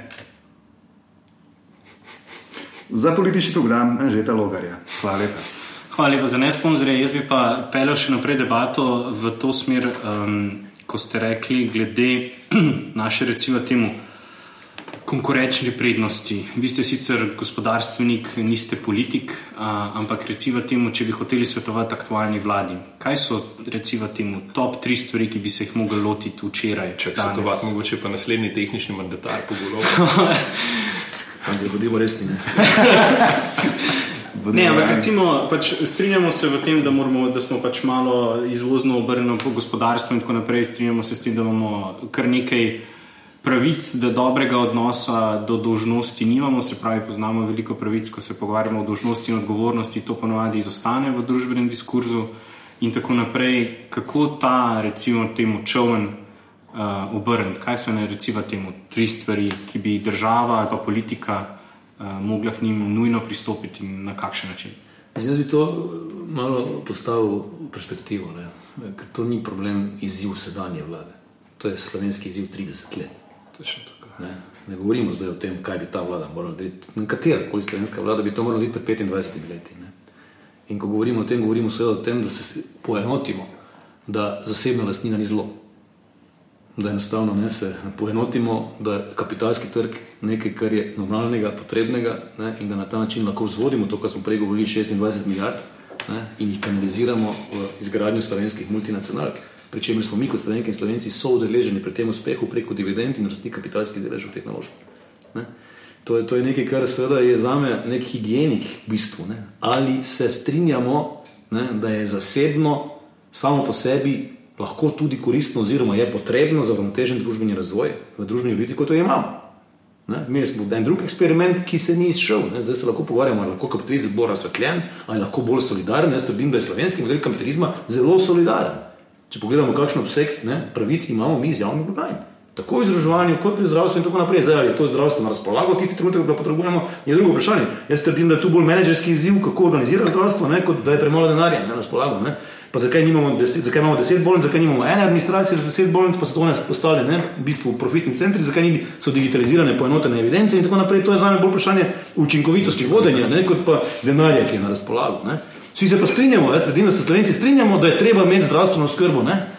za politični program Anžeta Logarja. Hvala lepa. Hvala lepa za nesponzorje. Jaz bi pa peljal še naprej debato v to smer, ko ste rekli glede naše, recimo temu, konkurenčne prednosti. Vi ste sicer gospodarstvenik, niste politik, ampak recimo temu, če bi hoteli svetovati aktualni vladi, kaj so recimo temu top 3 stvari, ki bi se jih mogli lotiti včeraj? Če svetovati, mogoče pa naslednji tehnični mandatar po Golobu. Da bodimo resni, ne? Ne, ampak recimo, strinjamo se v tem, da smo malo izvozno obrnjeni po gospodarstvu in tako naprej, strinjamo se s tem, da imamo kar nekaj pravic, da dobrega odnosa do dolžnosti nimamo, se pravi, poznamo veliko pravic, ko se pogovarjamo o dolžnosti in odgovornosti, to ponovadi izostane v družbenem diskurzu in tako naprej. Kako ta, recimo temu, čovn obrniti? Kaj so recimo temu 3 stvari, ki bi država ali pa politika mogla k njim nujno pristopiti in na kakšen način? Zdaj bi to malo postavil v perspektivo, ne? Ker to ni problem izziv sedanje vlade. To je slovenski izziv 30 let. Ne govorimo zdaj o tem, kaj bi ta vlada morala narediti. Katerakoli slovenska vlada bi to morala narediti pred 25 leti. Ne? In ko govorimo o tem, govorimo seveda o tem, da se poenotimo, da zasebna lastnina ni zlo. Da enostavno se poenotimo, da je kapitalski trg nekaj, kar je normalnega, potrebnega, ne, in da na ta način lahko vzvodimo to, kar smo prej govorili, 26 milijard, ne, in jih kanaliziramo v izgradnjo slovenskih multinacionalk, pri čemer smo mi kot Slovenke in Slovenci soudeleženi pri tem uspehu preko dividend in rasti kapitalskih deležov tehnoloških. To je nekaj, kar seveda je zame nek higienik v bistvu. Ne. Ali se strinjamo, ne, da je zasebno samo po sebi lahko tudi koristno oziroma je potrebno za uravnotežen družbeni razvoj v družbeni obliki, kot to imamo. Imeli smo en drug eksperiment, ki se ni izšel. Zdaj se lahko pogovarjamo, ali lahko kapitalizem bolj razsvetljen, ali lahko bolj solidaren. Jaz trdim, da je slovenski model kapitalizma zelo solidaren. Če pogledamo, kakšen obseg pravic imamo mi z javnim blagajn. Tako v izobraževanju, kot pri zdravstvu in tako naprej. Zdaj, ali je to zdravstvo na razpolago, tisti trenutek, ko ga potrebujemo, je drugo vprašanje. Jaz trdim, da je tu bolj menedžerski izziv, kako organizirati zdravstvo, kot da je premalo denarja na razpolago. Pa zakaj imamo 10 bolnic, zakaj nimamo ene administracije za 10 bolnic, pa so to one postavljene, v bistvu profitni centri, zakaj so digitalizirane, poenotene evidence in tako naprej. To je zame bolj vprašanje učinkovitosti vodenja, kot pa denarja, ki je na razpolago. Vsi se pa strinjamo, jaz trdim, da se Slovenci strinjamo, da je treba imeti zdravstveno oskrbo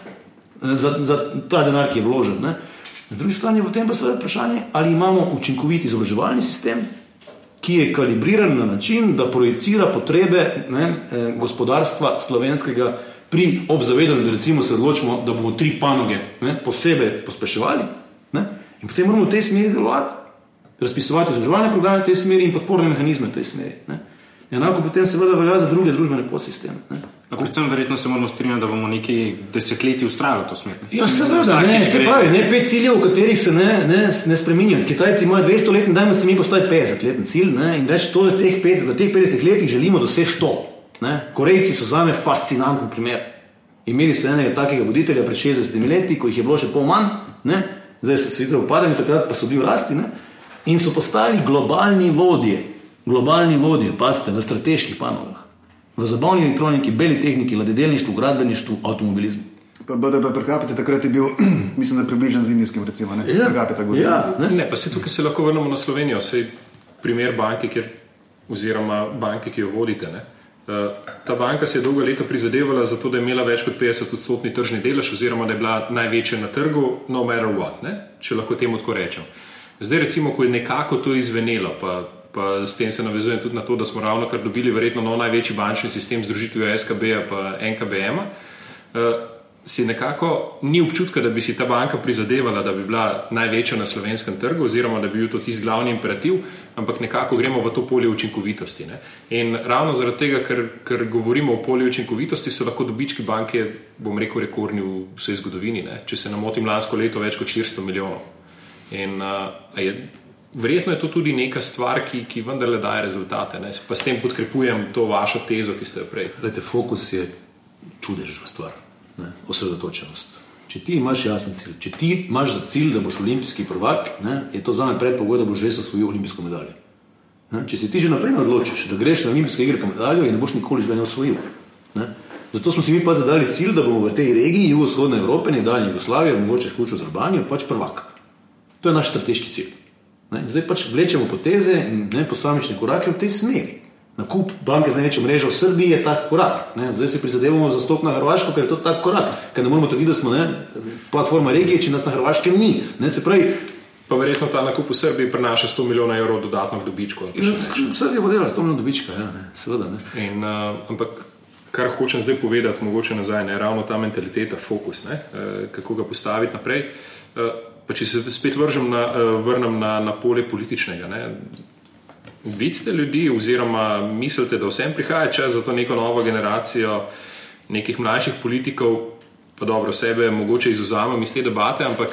za ta denar, ki je vložen. Na drugi strani potem pa seveda vprašanje, ali imamo učinkovit izobraževalni sistem, ki je kalibriran na način, da projicira potrebe gospodarstva slovenskega pri obzavedanju, da recimo se odločimo, da bomo 3 panoge posebej pospeševali, in potem moramo v tej smeri delovati. razpisovati vzdrževalne programe v tej smeri in podporne mehanizme v tej smeri. Ne. Enako potem seveda velja za druge družbene podsisteme. Ne. Predvsem verjetno se moramo strinjati, da bomo nekaj desetletij ustrajali v to smer. Ja, seveda, se pravi, 5 ciljev, v katerih se ne spreminjajo. Kitajci imajo 200-letni, dajmo se mi postaviti 50-letni cilj, ne, in reči, to je v teh 50 letih želimo doseči to. Ne. Korejci so zame fascinantni primer. Imeli so enega takega voditelja pred 60 leti, ko jih je bilo še pol manj, ne, zdaj se sicer upadali, takrat pa so bili v rasti, ne, in so postali globalni vodje, pazite, v strateških panogah, v zabavni elektroniki, beli tehniki, ladjedelništvu, gradbeništvu, avtomobilizmu. Pa BDP per capita takrat je bil, mislim, da približen z indijskim, recimo, ne? Ja, per capita godina. Ne, pa se tukaj se lahko vrnemo na Slovenijo, sej primer banke, oziroma banke, ki jo vodite, ne. Ta banka se je dolgo leta prizadevala za to, da je imela več kot 50% tržni delež oziroma da je bila največja na trgu, no matter what, ne? Če lahko temu tako rečem. Zdaj recimo, ko je nekako to izvenelo, pa s tem se navezujem tudi na to, da smo ravno kar dobili verjetno največji bančni sistem z združitvijo SKB-ja pa NKBM-a, si nekako ni občutka, da bi si ta banka prizadevala, da bi bila največja na slovenskem trgu oziroma da bi bil to tisti glavni imperativ, ampak nekako gremo v to polje učinkovitosti. Ne? In ravno zaradi tega, ker govorimo o polju učinkovitosti, so lahko dobički banke, bom rekel, rekordni v vsej zgodovini. Ne? Če se namotim, lansko leto več kot 400 milijonov. In verjetno je to tudi neka stvar, ki vendarle daje rezultate. Ne? Pa s tem podkrepujem to vašo tezo, ki ste jo prej. Glejte, fokus je čudežna stvar. Ne, osredotočenost. Če ti imaš jasen cilj, če ti imaš za cilj, da boš olimpijski prvak, ne, je to zame predpogoj, da boš že osvojil olimpijsko medaljo. Ne, če si ti že naprej odločiš, da greš na olimpijske igre po medaljo in ne boš nikoli že ne osvojil. Ne. Zato smo si mi pa zadali cilj, da bomo v tej regiji jugovzhodne Evrope, nekdanje Jugoslavije, mogoče vključno z Albanijo, pač prvak. To je naš strateški cilj. Ne, zdaj pač vlečemo poteze in posamične korake v tej smeri. Nakup banke z največjo mrežo v Srbiji je tak korak. Ne? Zdaj se prizadevamo za stop na Hrvaško, ker je to tak korak. Ker ne moramo trditi, da smo platforma regije, če nas na Hrvaškem ni. Ne? Se pravi, pa verjetno ta nakup v Srbiji prinaša 100 milijonov evrov dodatno dobičko. Srbija bo delala 100 milijonov dobička, ja, ne? Seveda. Ne? Ampak kar hočem zdaj povedati, mogoče nazaj, ne? Ravno ta mentaliteta, fokus, ne? Kako ga postaviti naprej. Pa če se spet vrnem na polje političnega, ne? Vidite ljudi oziroma mislite, da vsem prihaja čas za to neko novo generacijo nekih mlajših politikov, pa dobro sebe mogoče izvzamem iz te debate, ampak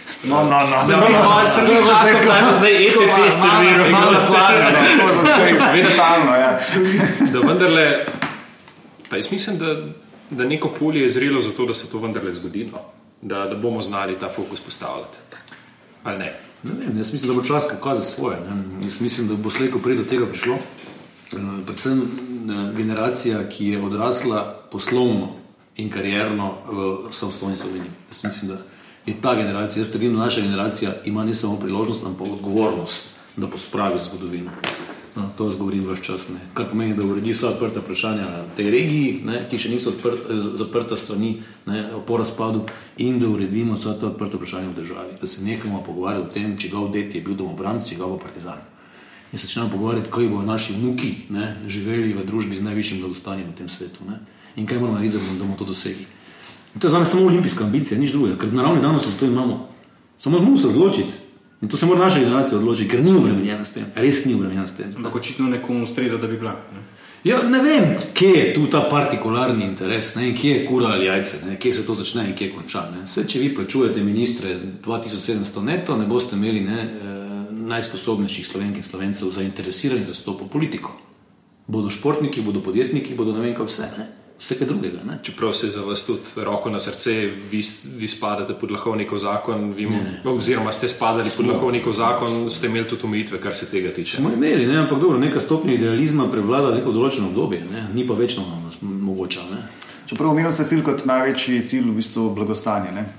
da vendarle, pa jaz mislim, da neko polje je zrelo za to, da se to vendarle zgodi, no? Da bomo znali ta fokus postavljati. Ali ne? Ne vem, jaz mislim, da bo čas pokazati svoje. Ne? Jaz mislim, da bo slejko prej do tega prišlo. Predvsem generacija, ki je odrasla poslovno in karierno v samostojni Sloveniji. Jaz mislim, da je ta generacija, jaz trdim, da naša generacija ima ne samo priložnost, ampak odgovornost, da pospravi zgodovino. No, to jaz govorim vaš čas. Ne? Kar pomeni, da uredi vsa odprta vprašanja na tej regiji, ne? Ki še niso zaprta strani, ne? Po razpadu, in da uredimo vsa ta odprta vprašanja v državi. Da se nekamo pogovarjati o tem, čigav det je bil domobranec, čigav bo partizan. In se začnemo pogovarjati, kaj bodo naši vnuki, ne? Živeli v družbi z najvišjim blagostanjem v tem svetu. Ne? In kaj moramo narediti, da bomo to dosegli. In to je zame samo olimpijska ambicija, nič drugega, ker naravni danosti zato imamo. Samo moramo se odločiti. In to se mora naša generacija odločiti, ker ni obremenjena s tem. Res ni obremenjena s tem. Ampak očitno nekomu ustreza, da bi bila. Ne? Ja, ne vem, kje je tu ta partikularni interes, ne? Kje je kura ali jajce, ne? Kje se to začne in kje konča. Ne? Vse, če vi plačujete ministre 2700 neto, ne boste imeli najsposobnejših Slovenk in Slovencev zainteresirani za vstop v politiko. Bodo športniki, bodo podjetniki, bodo ne vem kaj vse, ne? Vse kaj drugega. Ne? Čeprav se za vas tudi roko na srce, vi spadate pod Lahovnikov zakon, oziroma ste spadali pod Lahovnikov zakon, ste imeli tudi omejitve, kar se tega tiče. Smo imeli, ne? Ampak dobro, neka stopnja idealizma prevlada neko določeno obdobje, ne? Ni pa večno mogoča. Ne? Čeprav omenil ste cilj kot največji cilj v bistvu blagostanje. Ne?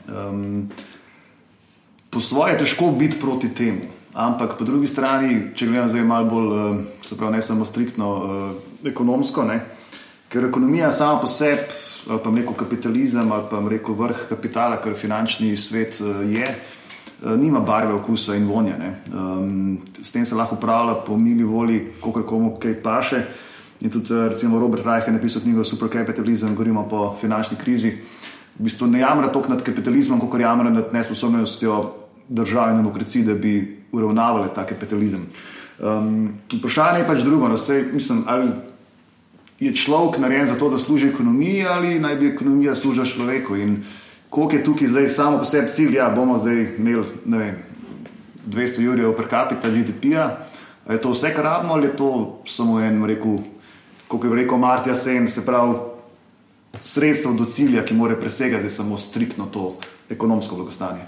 Po svoje je težko biti proti temu, ampak po drugi strani, če gledam zdaj malo bolj, se pravi ne samo striktno ekonomsko, ne? Ker ekonomija sama po sebi, ali pa rekel kapitalizem, ali pa rekel vrh kapitala, ker finančni svet je, nima barve, okusa in vonja. Ne? S tem se lahko upravlja po mili volji, kolikor komu kaj paše. In tudi recimo Robert Reich je napisal knjigo Superkapitalizem, govorimo po finančni krizi. V bistvu ne jamra toliko nad kapitalizmom, kolikor jamra nad nesposobnostjo države in demokracije, da bi uravnavale ta kapitalizem. Vprašanje je pač drugo, mislim, ali je človek narejen za to, da služi ekonomiji, ali naj bi ekonomija služila človeku. In koliko je tukaj zdaj samo po sebi cilj, bomo zdaj imeli, ne vem, 200 jurjev per capita GDP-ja, je to vse, kar rabimo, ali je to samo kako je rekel Amartya Sen, se pravi sredstvo do cilja, ki mora presegati zdaj samo striktno to ekonomsko blagostanje.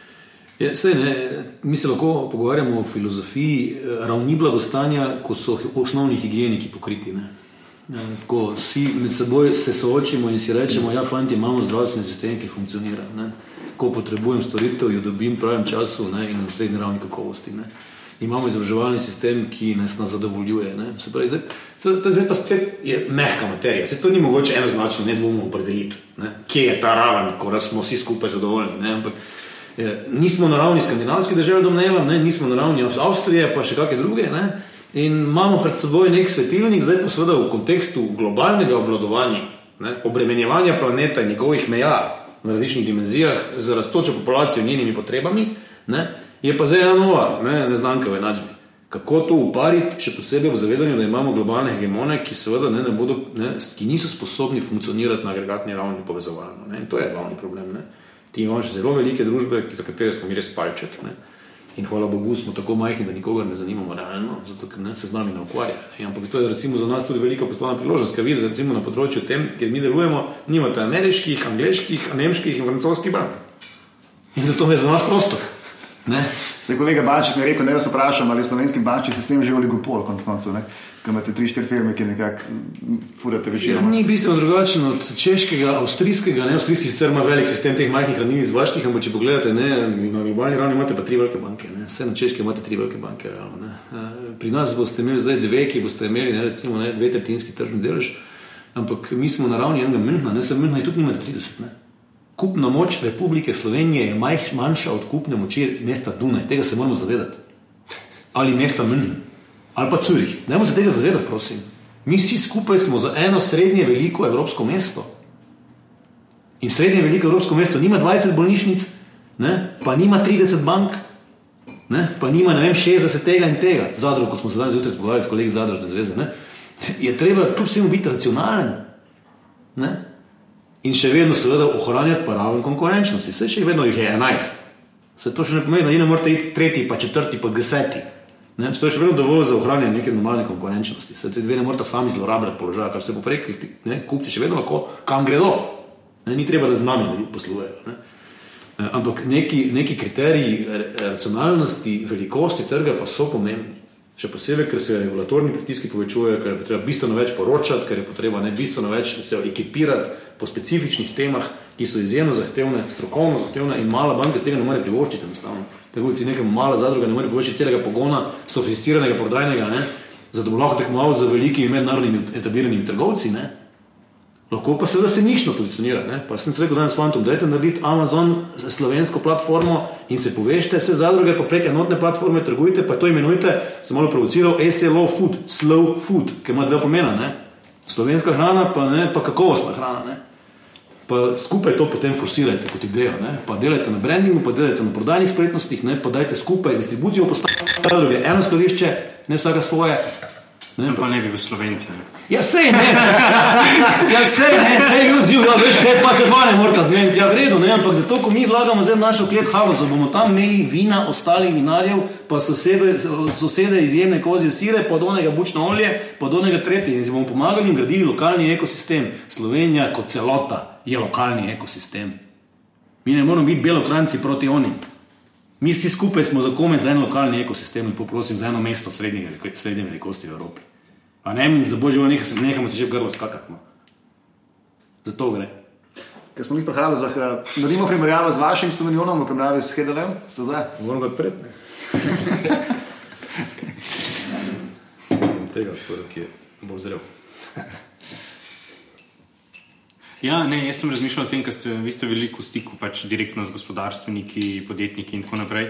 Mi se lahko pogovarjamo o filozofiji ravni blagostanja, ko so osnovni higieniki pokriti. Ko si med seboj se soočimo in si rečemo, fanti, imamo zdravstveni sistem, ki funkcionira. Ko potrebujem storitev, jo dobim v pravem času in na srednji ravni kakovosti. Imamo izobraževalni sistem, ki nas zadovoljuje. Se pravi, zdaj pa spet je mehka materija. Se to ni mogoče enoznačno nedvomno opredeliti. Kje je ta raven, ko smo vsi skupaj zadovoljni. Ampak nismo na ravni skandinavskih držav, domnevam, nismo na ravni Avstrije, pa še kakšne druge. In imamo pred seboj nek svetilnik, zdaj pa seveda v kontekstu globalnega obvladovanja, obremenjevanja planeta in njegovih meja v različnih dimenzijah z rastočo populacijo in njenimi potrebami, je pa zdaj ena nova neznanka v enačbi. Kako to upariti, še posebej v zavedanju, da imamo globalne hegemone, ki seveda ki niso sposobni funkcionirati na agregatni ravni povezovalno. In to je glavni problem. Ti imamo še zelo velike družbe, za katere smo mi res palček. In hvala Bogu smo tako majhni, da nikogar ne zanimamo realno, zato ker se z nami ne ukvarja. Ampak to je recimo za nas tudi velika poslovna priložnost, ker vidi recimo na področju tem, kjer mi delujemo, nimate ameriških, angleških, nemških in francoskih bank. In zato je za nas prostor. Se kolega Banček mi je rekel, ne vas vprašam, ali je slovenski bančni sistem že oligopol, konc koncev, ko imate 3-4 firme, ki nekako furate večino. Ni bistveno drugačen od češkega, avstrijskega, avstrijski sicer ima velik sistem teh majhnih hranilnih zvačnih, ampak če pogledate, na globalni ravni imate pa 3 velike banke, vse na češke imate 3 velike banke, realno. Pri nas boste imeli zdaj 2, ki boste imeli, recimo, 2/3 tržni delež, ampak mi smo na ravni enega Münchna, Münchna tudi nimate 30, Kupna moč Republike Slovenije je manjša od kupne moči mesta Dunaj. Tega se moramo zavedati. Ali mesta München. Ali pa Zürich. Dajmo se tega zavedati, prosim. Mi vsi skupaj smo za eno srednje veliko evropsko mesto. In srednje veliko evropsko mesto nima 20 bolnišnic, pa nima 30 bank, pa nima, 60 tega in tega. Zadrugo, kot smo se danes zjutraj spogovarjali s kolegi Zadružne zveze, je treba kljub vsemu biti racionalen. In še vedno seveda ohranjati pa raven konkurenčnosti. Še vedno jih je 11. To še ne pomeni, da ne morate iti 3, pa 4, pa 10. To je še vedno dovolj za ohranjanje neke normalne konkurenčnosti. Te dve ne morate sami zlorabljati položaja, kar se poprek, kupci še vedno lahko kam gredo. Ni treba, da z nami poslujejo. Ampak neki kriteriji racionalnosti, velikosti trga pa so pomembni. Še posebej, ker se regulatorni pritiski povečujejo, ker je potreba bistveno več poročati, ker je potreba bistveno več se ekipirati po specifičnih temah, ki so izjemno zahtevne, strokovno zahtevne in mala banka z tega ne more privoščiti enostavno. Tako da si nekaj mala zadruga ne more privoščiti celega pogona, sofisticiranega, prodajnega, zato bo lahko tekmoval z velikimi mednarodnimi etabliranimi trgovci, Lahko pa seveda se nišno pozicionira. Pa sem se rekel danes fantom, dajte narediti Amazon slovensko platformo in se povežite vse zadruge, pa prek enotne platforme trgujte, pa to imenujte, sem malo provociral, SLO food, slow food, ki ima 2 pomena. Slovenska hrana, pa kakovostna hrana. Pa skupaj to potem forsirajte kot idejo. Pa delajte na brandingu, pa delajte na prodajnih spretnostih, pa dajte skupaj distribucijo postavljati, eno skladišče, ne vsaka svoje. Sem pa ne bi v Slovenci. Sej ne. Sej bi odziv, veš, kaj pa se dva ne morata zmeniti. V redu, ampak zato, ko mi vlagamo zdaj v našo klet halozo, bomo tam imeli vina ostalih vinarjev, pa sosede izjemne kozje sire, pa do onega bučno olje, pa do onega tretje in si bomo pomagali in gradili lokalni ekosistem. Slovenija kot celota je lokalni ekosistem. Mi ne moramo biti belokranci proti onim. Mi vsi skupaj smo za kome za en lokalni ekosistem in poprosim za eno mesto srednje velikosti v Evropi. A ne, za božjo nehamo se že v grlo skakati. Zato gre. Ker smo jih prehajali, naredimo primerjavo z vašim Sauvignonom, v primerjavi s Hedelem, ste zdaj? Moram ga odpred, Tega, ki je bolj zrel. Jaz sem razmišljal o tem, ker vi ste veliko v stiku direktno z gospodarstveniki, podjetniki in tako naprej.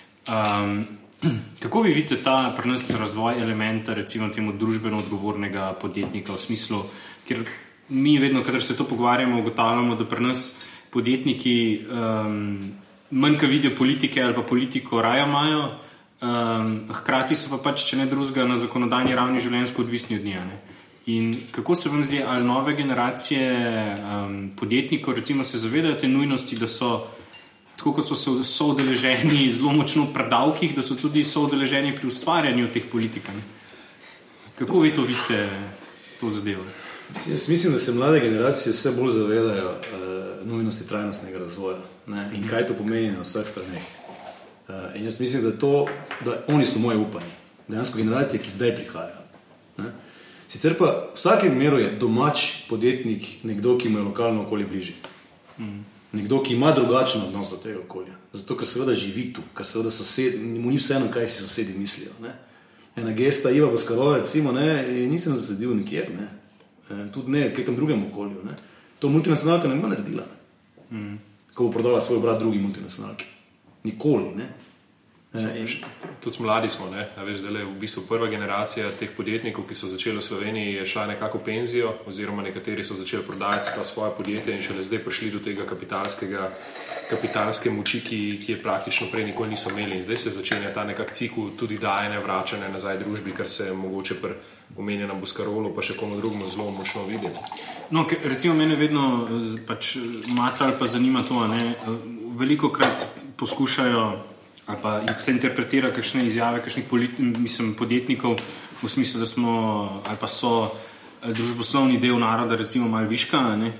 Kako vi vidite ta pri nas razvoj elementa, recimo temu družbeno odgovornega podjetnika v smislu, ker mi vedno, kadar se to pogovarjamo, ugotavljamo, da pri nas podjetniki manj, ko vidijo politike ali pa politiko raja imajo, hkrati so pa pač, če ne drugega, na zakonodajni ravni življenjsko odvisni od njega. In kako se vam zdi, ali nove generacije podjetnikov recimo se zavedajo te nujnosti, da so, tako kot so se soudeleženi zelo močno pri davkih, da so tudi soudeleženi pri ustvarjanju teh politik? Kako vi to vidite, to zadevo? Jaz mislim, da se mlade generacije vse bolj zavedajo nujnosti trajnostnega razvoja, ne? In kaj to pomeni na vseh straneh. In jaz mislim, da oni so moje upanje. Dejansko generacije, ki zdaj prihajajo. Ne? Sicer pa v vsakem primeru je domač podjetnik nekdo, ki mu je lokalno okolje bližje. Nekdo, ki ima drugačen odnos do tega okolja. Zato, ker seveda živi tu, ker seveda mu ni vseeno, kaj si sosedi mislijo. Ne? Ena gesta Iva Boskarova, recimo, nisem zasedil nikjer, ne? Tudi ne v kakem drugem okolju. Ne? To multinacionalka ne bo naredila, ko bo prodala svoj brat drugi multinacionalki. Nikoli. Ne? Tudi mladi smo, ne? Veš, zdaj v bistvu prva generacija teh podjetnikov, ki so začeli v Sloveniji, je šla nekako v penzijo, oziroma nekateri so začeli prodajati ta svoja podjetja in šele zdaj prišli do tega kapitalske moči, ki je praktično prej nikoli niso imeli. In zdaj se začenja ta nekak cikl tudi dajanja, vračanja nazaj družbi, kar se mogoče pri omenjenem Boskarolu pa še komu drugemu zelo močno vidi. No, recimo mene vedno pač mata ali pa zanima to, veliko krat poskušajo ali pa se interpretira kakšne izjave kakšnih podjetnikov v smislu, da smo ali pa so družboslovni del naroda recimo malo viška,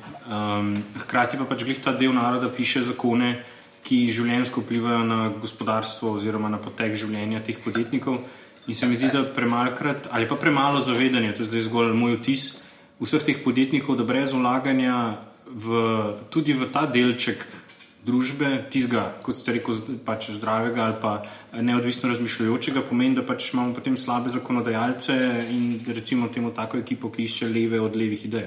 hkrati pa pač glih ta del naroda piše zakone, ki življenjsko vplivajo na gospodarstvo oziroma na potek življenja teh podjetnikov in se mi zdi, da premalkrat ali pa premalo zavedanja, to je zdaj zgolj moj vtis vseh teh podjetnikov, da brez vlaganja tudi v ta delček družbe, tizga, kot ste rekel, pač zdravega ali pa neodvisno razmišljajočega, pomeni, da pač imamo potem slabe zakonodajalce in recimo temu tako ekipo, ki išče leve od levih idej.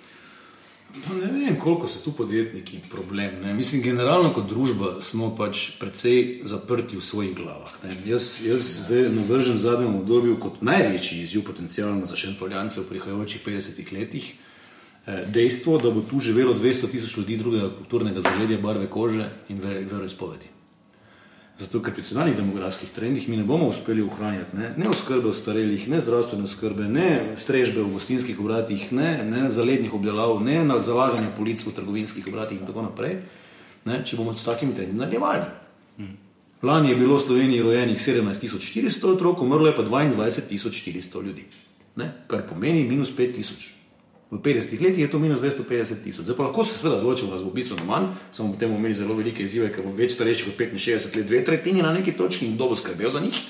Ne vem, koliko so tu podjetniki problem. Ne? Mislim, generalno kot družba smo pač precej zaprti v svojih glavah. Ne? Jaz zdaj navržem v zadnjem obdobju kot največji izziv potencialno za Šentpoljance v prihajajočih 50 letih dejstvo, da bo tu živelo 200,000 ljudi drugega kulturnega zaledja, barve kože in veroizpovedi. Zato, ker pri nacionalnih demografskih trendih mi ne bomo uspeli ohranjati ne oskrbe ostarelih, ne zdravstvene oskrbe, ne strežbe v gostinskih obratih, ne zalednih obdelav, ne zalaganja polic v trgovinskih obratih in tako naprej, če bomo s takimi trendi nadaljevali. Lani je bilo v Sloveniji rojenih 17,400 otrok, umrlo je pa 22,400 ljudi, kar pomeni minus 5,000. V 50 letih je to minus 250,000. Zdaj pa lahko se seveda odločimo, da bo bistveno manj, samo potem bomo imeli zelo velike izzive, ker bo več starejših od 65 let, 2/3 na neki točki in kdo bo skrbel za njih.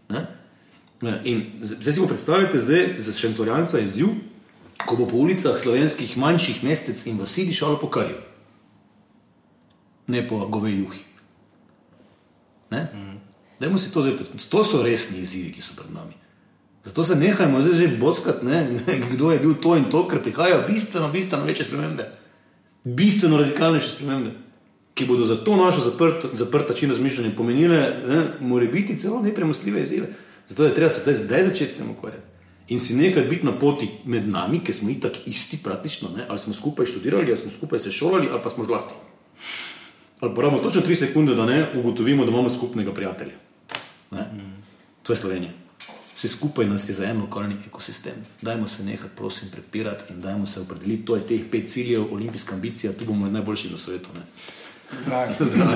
In zdaj si bo predstavljate za Šentpoljanca izziv, ko bo po ulicah slovenskih manjših mestec in vasi dišalo po karju. Ne po goveji juhi. Dajmo si to zdaj predstavljati. To so resni izzivi, ki so pred nami. Zato se nehajmo zdaj že bockati, kdo je bil to in to, ker prihajajo bistveno večje spremembe. Bistveno radikalnejše spremembe, ki bodo za to našo zaprt način razmišljanja pomenile morebiti celo nepremostljive izzive. Zato je treba se zdaj začeti s tem ukvarjati. In si nekaj biti na poti med nami, ker smo itak isti praktično, ali smo skupaj študirali, ali smo skupaj se šolali, ali pa smo žlahti. Ali porabimo točno 3 sekunde, da ugotovimo, da imamo skupnega prijatelja. To je Slovenija. Vse skupaj nas je za en lokalni ekosistem. Dajmo se nekaj, prosim, prepirati in dajmo se opredeliti. To je teh 5 ciljev, olimpijska ambicija, tu bomo najboljši na svetu. Zdravi.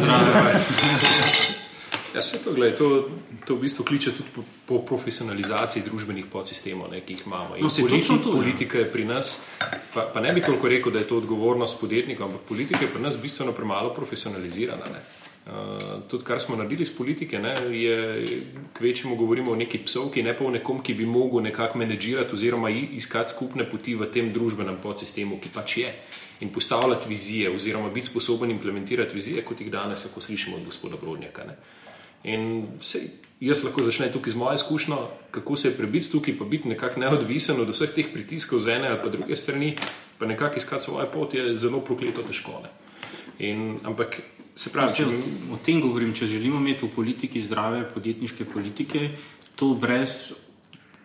Ja, se to, gledaj, to v bistvu kliče tudi po profesionalizaciji družbenih podsistemov, ki jih imamo. In politika je pri nas, pa ne bi toliko rekel, da je to odgovornost podjetnikov, ampak politika je pri nas bistveno premalo profesionalizirana. Tudi kar smo naredili z politike, je kvečemu govorimo o neki psovki, ne pa o nekom, ki bi mogel nekako menedžirati oziroma iskati skupne poti v tem družbenem podsistemu, ki pač je, in postavljati vizije oziroma biti sposoben implementirati vizije, kot jih danes lahko slišimo od gospoda Brodnjaka. In jaz lahko začnem tukaj z mojo izkušnjo, kako se je prebiti tukaj, pa biti nekako neodvisen od vseh teh pritiskov z ene ali pa druge strani, pa nekako iskati svojo pot je zelo prokleto težko. Ampak se pravi, o tem govorim, če želimo imeti v politiki zdrave podjetniške politike, to brez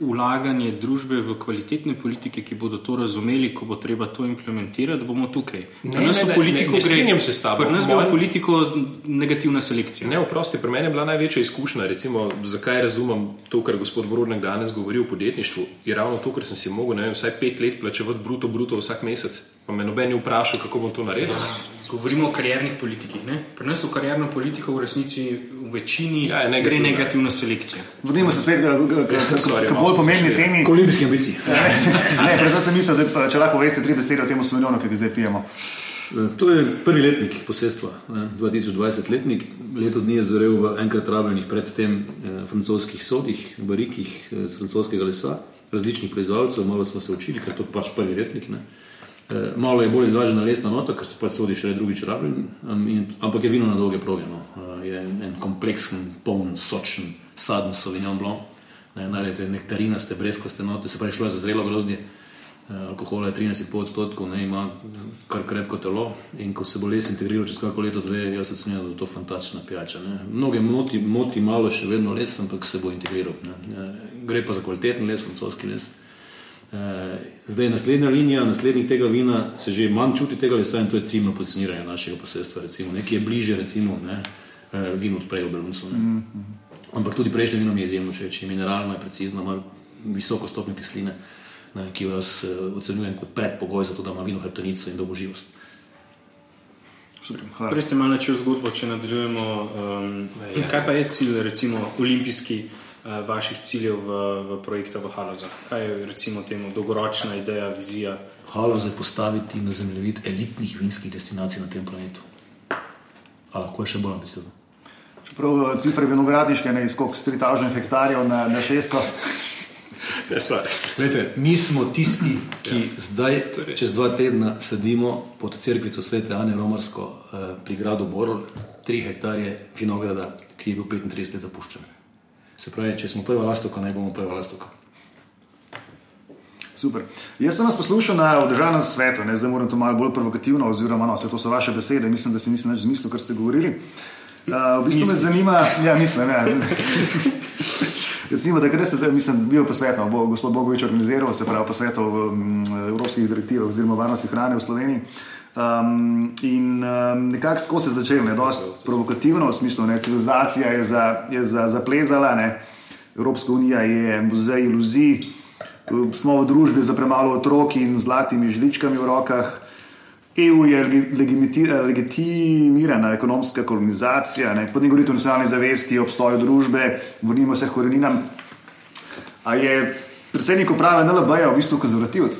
vlaganje družbe v kvalitetne politike, ki bodo to razumeli, ko bo treba to implementirati, bomo tukaj. Ne strinjam se s tabo. Pri nas bo politiko negativna selekcija. Ne, oprosti, pri meni je bila največja izkušnja, recimo, zakaj razumem to, kar gospod Brodnik danes govori o podjetništvu, je ravno to, ker sem si mogel, ne vem, vsaj 5 let plačevati bruto vsak mesec, pa me noben ni vprašal, kako bom to naredil. Govorimo o kariernih politikih, ne? Pri nas v karierno politiko v resnici v večini gre negativna selekcija. Vrnimo se spet k bolj pomembni temi. K olimpijski ambiciji. Ne, predvsem sem mislil, da če lahko veste 3 besede o tem Somiljonu, ki ga zdaj pijemo. To je prvi letnik posestva, 2020 letnik. Leto dni je zorel v enkrat rabljenih predtem francoskih sodih, barikih z francoskega lesa, različnih proizvajalcev, malo smo se učili, ker to je pač prvi letnik, ne. Malo je bolj izražena lesna nota, ker so pač sodi še drugič rabljeni, ampak je vino na dolge proge. No. Je en kompleksen, poln, sočen, saden Sauvignon Blanc. Najdete nektarinaste, breskoste note, se pravi šlo je za zrelo grozdje. Alkohola je 13,5%, ne, ima kar krepko telo in ko se bo les integriral čez kako leto, 2, jaz se ocenjujem, da je to fantastična pijača. Ne. Mnoge moti malo še vedno les, ampak se bo integriral. Ne. Gre pa za kvaliteten les, francoski les. Zdaj naslednja linija, naslednjih tega vina se že manj čuti tega lesa in to je ciljno pozicioniranje našega posestva, recimo, nekaj je bliže, recimo, ne, vino od prej v Beluncu. Ampak tudi prejšnje vino mi je izjemno všeč, mineralno je precizno, ima visoko stopnjo kisline, ne, ki jo jaz ocenjujem kot predpogoj za to, da ima vino hrbtenico in dolgoživost. Prej ste malo načel zgodbo, če nadaljujemo. Kaj pa je cilj, recimo, olimpijski vaših ciljev v projekta v Halozah? Kaj je recimo temu dolgoročna ideja, vizija? Haloze postaviti na zemljevid elitnih vinskih destinacij na tem planetu. A lahko je še bolj ambiciozno? Čeprav cifre vinogradniške ne izkok s 3000 hektarjev na 600. Glejte, mi smo tisti, ki zdaj čez 2 tedna sedimo pod cerkvico Svete Ane Romarsko pri gradu Borl, 3 hektarje vinograda, ki je bil 35 let zapuščen. Se pravi, če smo prva lastovka, naj bomo prva lastovka. Super. Jaz sem vas poslušal v državnem svetu, ne, zdaj moram to malo bolj provokativno, oziroma no, to so vaše besede, mislim, da si nisem več zmislil, kar ste govorili. V bistvu me zanima, mislim. Recimo, da kar se zdaj, mislim, bil posvetno, gospod Bogovič organiziral, se pravi posvetov evropskih direktivah oziroma varnosti hrane v Sloveniji. In nekako tako se začelo, ne, dosti provokativno v smislu, ne, civilizacija je zaplezala, ne, Evropska unija je muzej iluzij, smo v družbi za premalo otrok in zlatimi žličkami v rokah, EU je legitimirana ekonomska kolonizacija, ne, pod njegoritev nacionalne zavesti, obstoju družbe, vrnimo se k koreninam. A je predsednik uprave NLB-ja v bistvu konzervativec?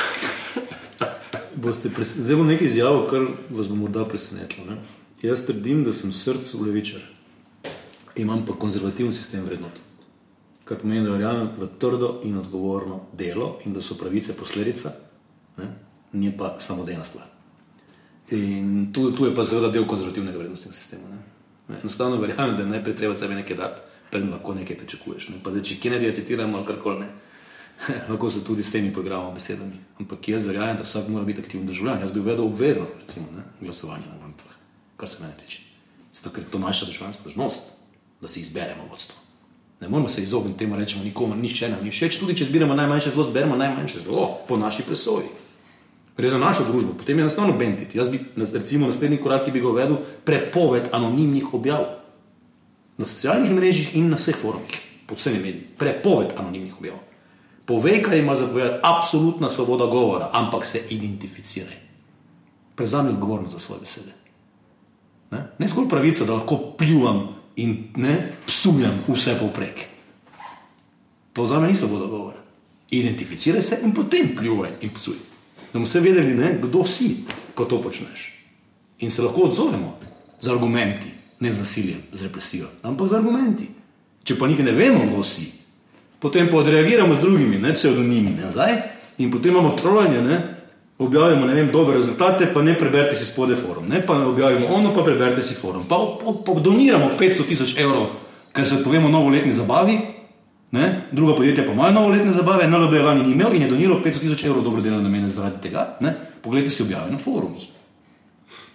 Zdaj bom nekaj izjavil, kar vas bo morda presenetilo. Ne? Jaz trdim, da sem srcu levičar. Imam pa konzervativen sistem vrednot. Kar pomeni, da verjamem v trdo in odgovorno delo in da so pravice posledica, ni pa samodejna stvar. In tu je pa seveda del konzervativnega vrednostnega sistema. Ne? Enostavno verjamem, da najprej treba sebi nekaj dati, predtem lahko nekaj pričakuješ. Ne? Pa zdaj, če Kennedyja citiramo ali karkoli, ne? Lahko se tudi s temi poigravamo besedami. Ampak jaz verjamem, da vsak mora biti aktiven državljan. Jaz bi uvedel obvezno, recimo, ne, glasovanje na volitvah, kar se mene tiče. Zato, ker je to naša državljanska dolžnost, da si izberemo vodstvo. Ne moramo se izogniti temu, rečemo nikomu, nišče nam ni všeč, tudi če zbiramo najmanjše zlo, zberemo najmanjše zlo po naši presoji. Gre za našo družbo, potem je enostavno bentiti. Jaz bi, recimo, naslednji korak, ki bi ga uvedel, prepoved anonimnih objav na socialnih mrežjih in na vseh forumih, pod vsemi mediji. Prepoved anonimnih objav. Povej, kaj ima zapovedati, absolutna svoboda govora, ampak se identificiraj. Prevzami odgovornost za svoje besede. Ne zgolj pravica, da lahko pljuvam in psujem vse povprek. To za me ni svoboda govora. Identificiraj se in potem pljuvaj in psuj. Da bomo vse vedeli, kdo si, ko to počneš. In se lahko odzovemo z argumenti, ne z nasiljem, z represijo, ampak z argumenti. Če pa niti ne vemo, kdo si, potem pa odreagiramo z drugimi, pseudonimi, nazaj, in potem imamo trolanje, objavimo, dobre rezultate, pa ne preberite si spode forum, pa objavimo ono, pa preberite si forum, pa doniramo 500,000 evrov, ker se odpovemo novoletni zabavi, druga podjetja pa imajo novoletne zabave, NLB je lani ni imel in je doniral 500,000 evrov dobrodelne namene zaradi tega, poglejte si objave na forumih.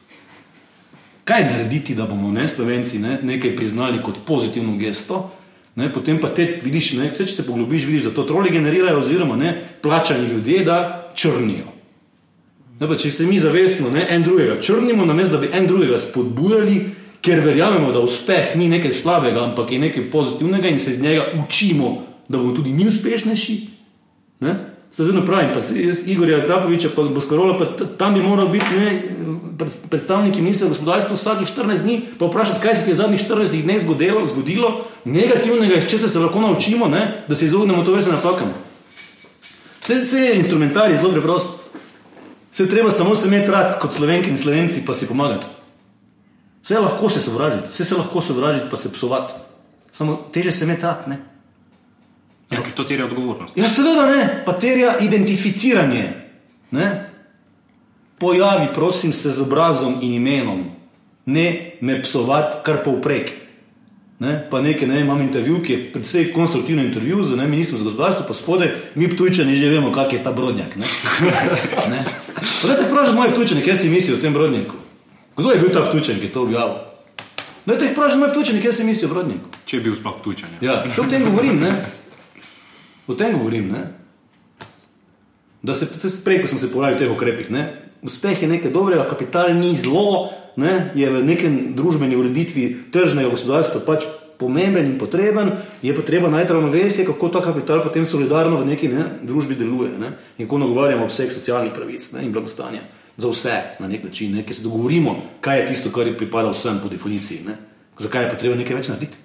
Kaj narediti, da bomo Slovenci nekaj priznali kot pozitivno gesto, Ne, potem pa te vidiš, ne, vse, če se poglobiš, vidiš, da to troli generirajo oziroma ne, plačani ljudje, da črnijo. Ne, pa če se mi zavestno en drugega črnimo, namesto da bi en drugega spodbujali, ker verjamemo, da uspeh ni nekaj slabega, ampak je nekaj pozitivnega in se iz njega učimo, da bomo tudi mi uspešnejši. Ne? Zdaj pravim, pa jaz Igorja Krapoviča pa Boscarola, pa tam bi moral biti predstavniki ministra gospodarstva vsakih 14 dni, pa vprašati, kaj se ti je zadnjih 14 dneh zgodilo, negativnega, iz česa se lahko naučimo, ne? Da se izognemo to vrste napakam. Vse je instrumentarij zelo preprost. Vse treba samo se imeti rad kot Slovenke in Slovenci, pa si pomagati. Vse lahko se sovražiti, pa se psovati. Samo teže se imeti rad, ne? Ja, ker to terja odgovornost. Ja, seveda ne, pa terja identificiranje. Ne? Pojavi, prosim, se z obrazom in imenom. Ne me psovati kar povprek. Ne? Pa nekaj, imam intervju, ki je predvsej konstruktivno intervju z ministrom za gospodarstvo, pa spode, mi Ptujčani že vemo, kak je ta Brodnjak. Ne? Ne? Pa dajte vprašati moje Ptujčane, kaj si mislijo o tem Brodnjaku. Kdo je bil ta Ptujčan, ki je to objavil? Dajte vprašati moje Ptujčane, kaj si mislijo o Brodnjaku. Če je bil sploh Ptujčan. Ja, vse o tem govorim, ne? O tem govorim, ne? Da se prej, ko sem se pojavil v teh ukrepih, ne? Uspeh je nekaj dobrega, kapital ni zlo, ne? Je v nekem družbeni ureditvi tržnega gospodarstva pač pomemben in potreben, je pa treba najti ravnovesje, kako ta kapital potem solidarno v neki družbi deluje, ne? In ko nagovarjamo obseg socialnih pravic, ne? In blagostanja za vse na nek način, ne? Ker se dogovorimo, kaj je tisto, kar je pripada vsem po definiciji, ne? Zakaj je pa treba nekaj več narediti?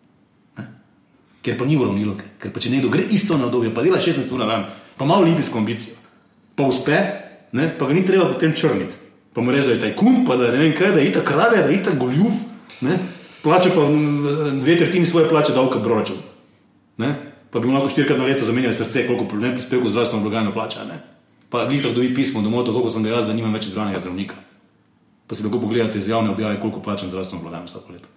Ker pa ni uravnilovke, ker pa če nekdo gre isto na obdobje, pa dela 16 ur na dan, pa ima olimpijsko ambicijo, pa uspe, ne, pa ga ni treba potem črniti. Pa mu reči, da je tajkun, pa da ne vem kaj, da je itak rade, da je itak goljuf, ne, plače pa 2/3 svoje plače davka proračun. Ne, pa bi mu lahko 4-krat na leto zamenjali srce, koliko prispevkov zdravstveno blagajno plača, ne. Pa litak dobi pismo domov, koliko sem ga jaz, da nimam več zdravnega zdravnika. Pa si lahko pogledate iz javne objave, koliko plačam zdravstveno blagajno vsako leto.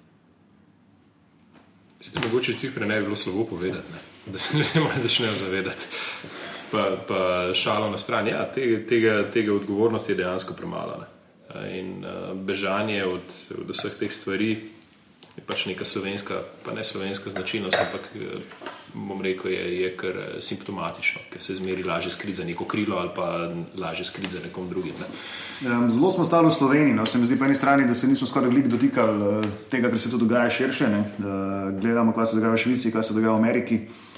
Mogoče cifre ne bi bilo slabo povedati, ne? Da se ljudje malo začnejo zavedati. Pa šalo na stran. Ja, tega odgovornosti je dejansko premalo. Ne? In bežanje od vseh teh stvari je pač neka slovenska, pa ne slovenska značilnost, ampak bom rekel, je kar simptomatično, ker se zmeri lažje skriti za neko krilo ali pa lažje skriti za nekom drugim. Ne? Zelo smo stali v Sloveniji, no. Se mi zdi po eni strani, da se nismo skoraj veliko dotikali tega, kar se tu dogaja širše. Ne. Gledamo, kaj se dogaja v Švici, kaj se dogaja v Ameriki.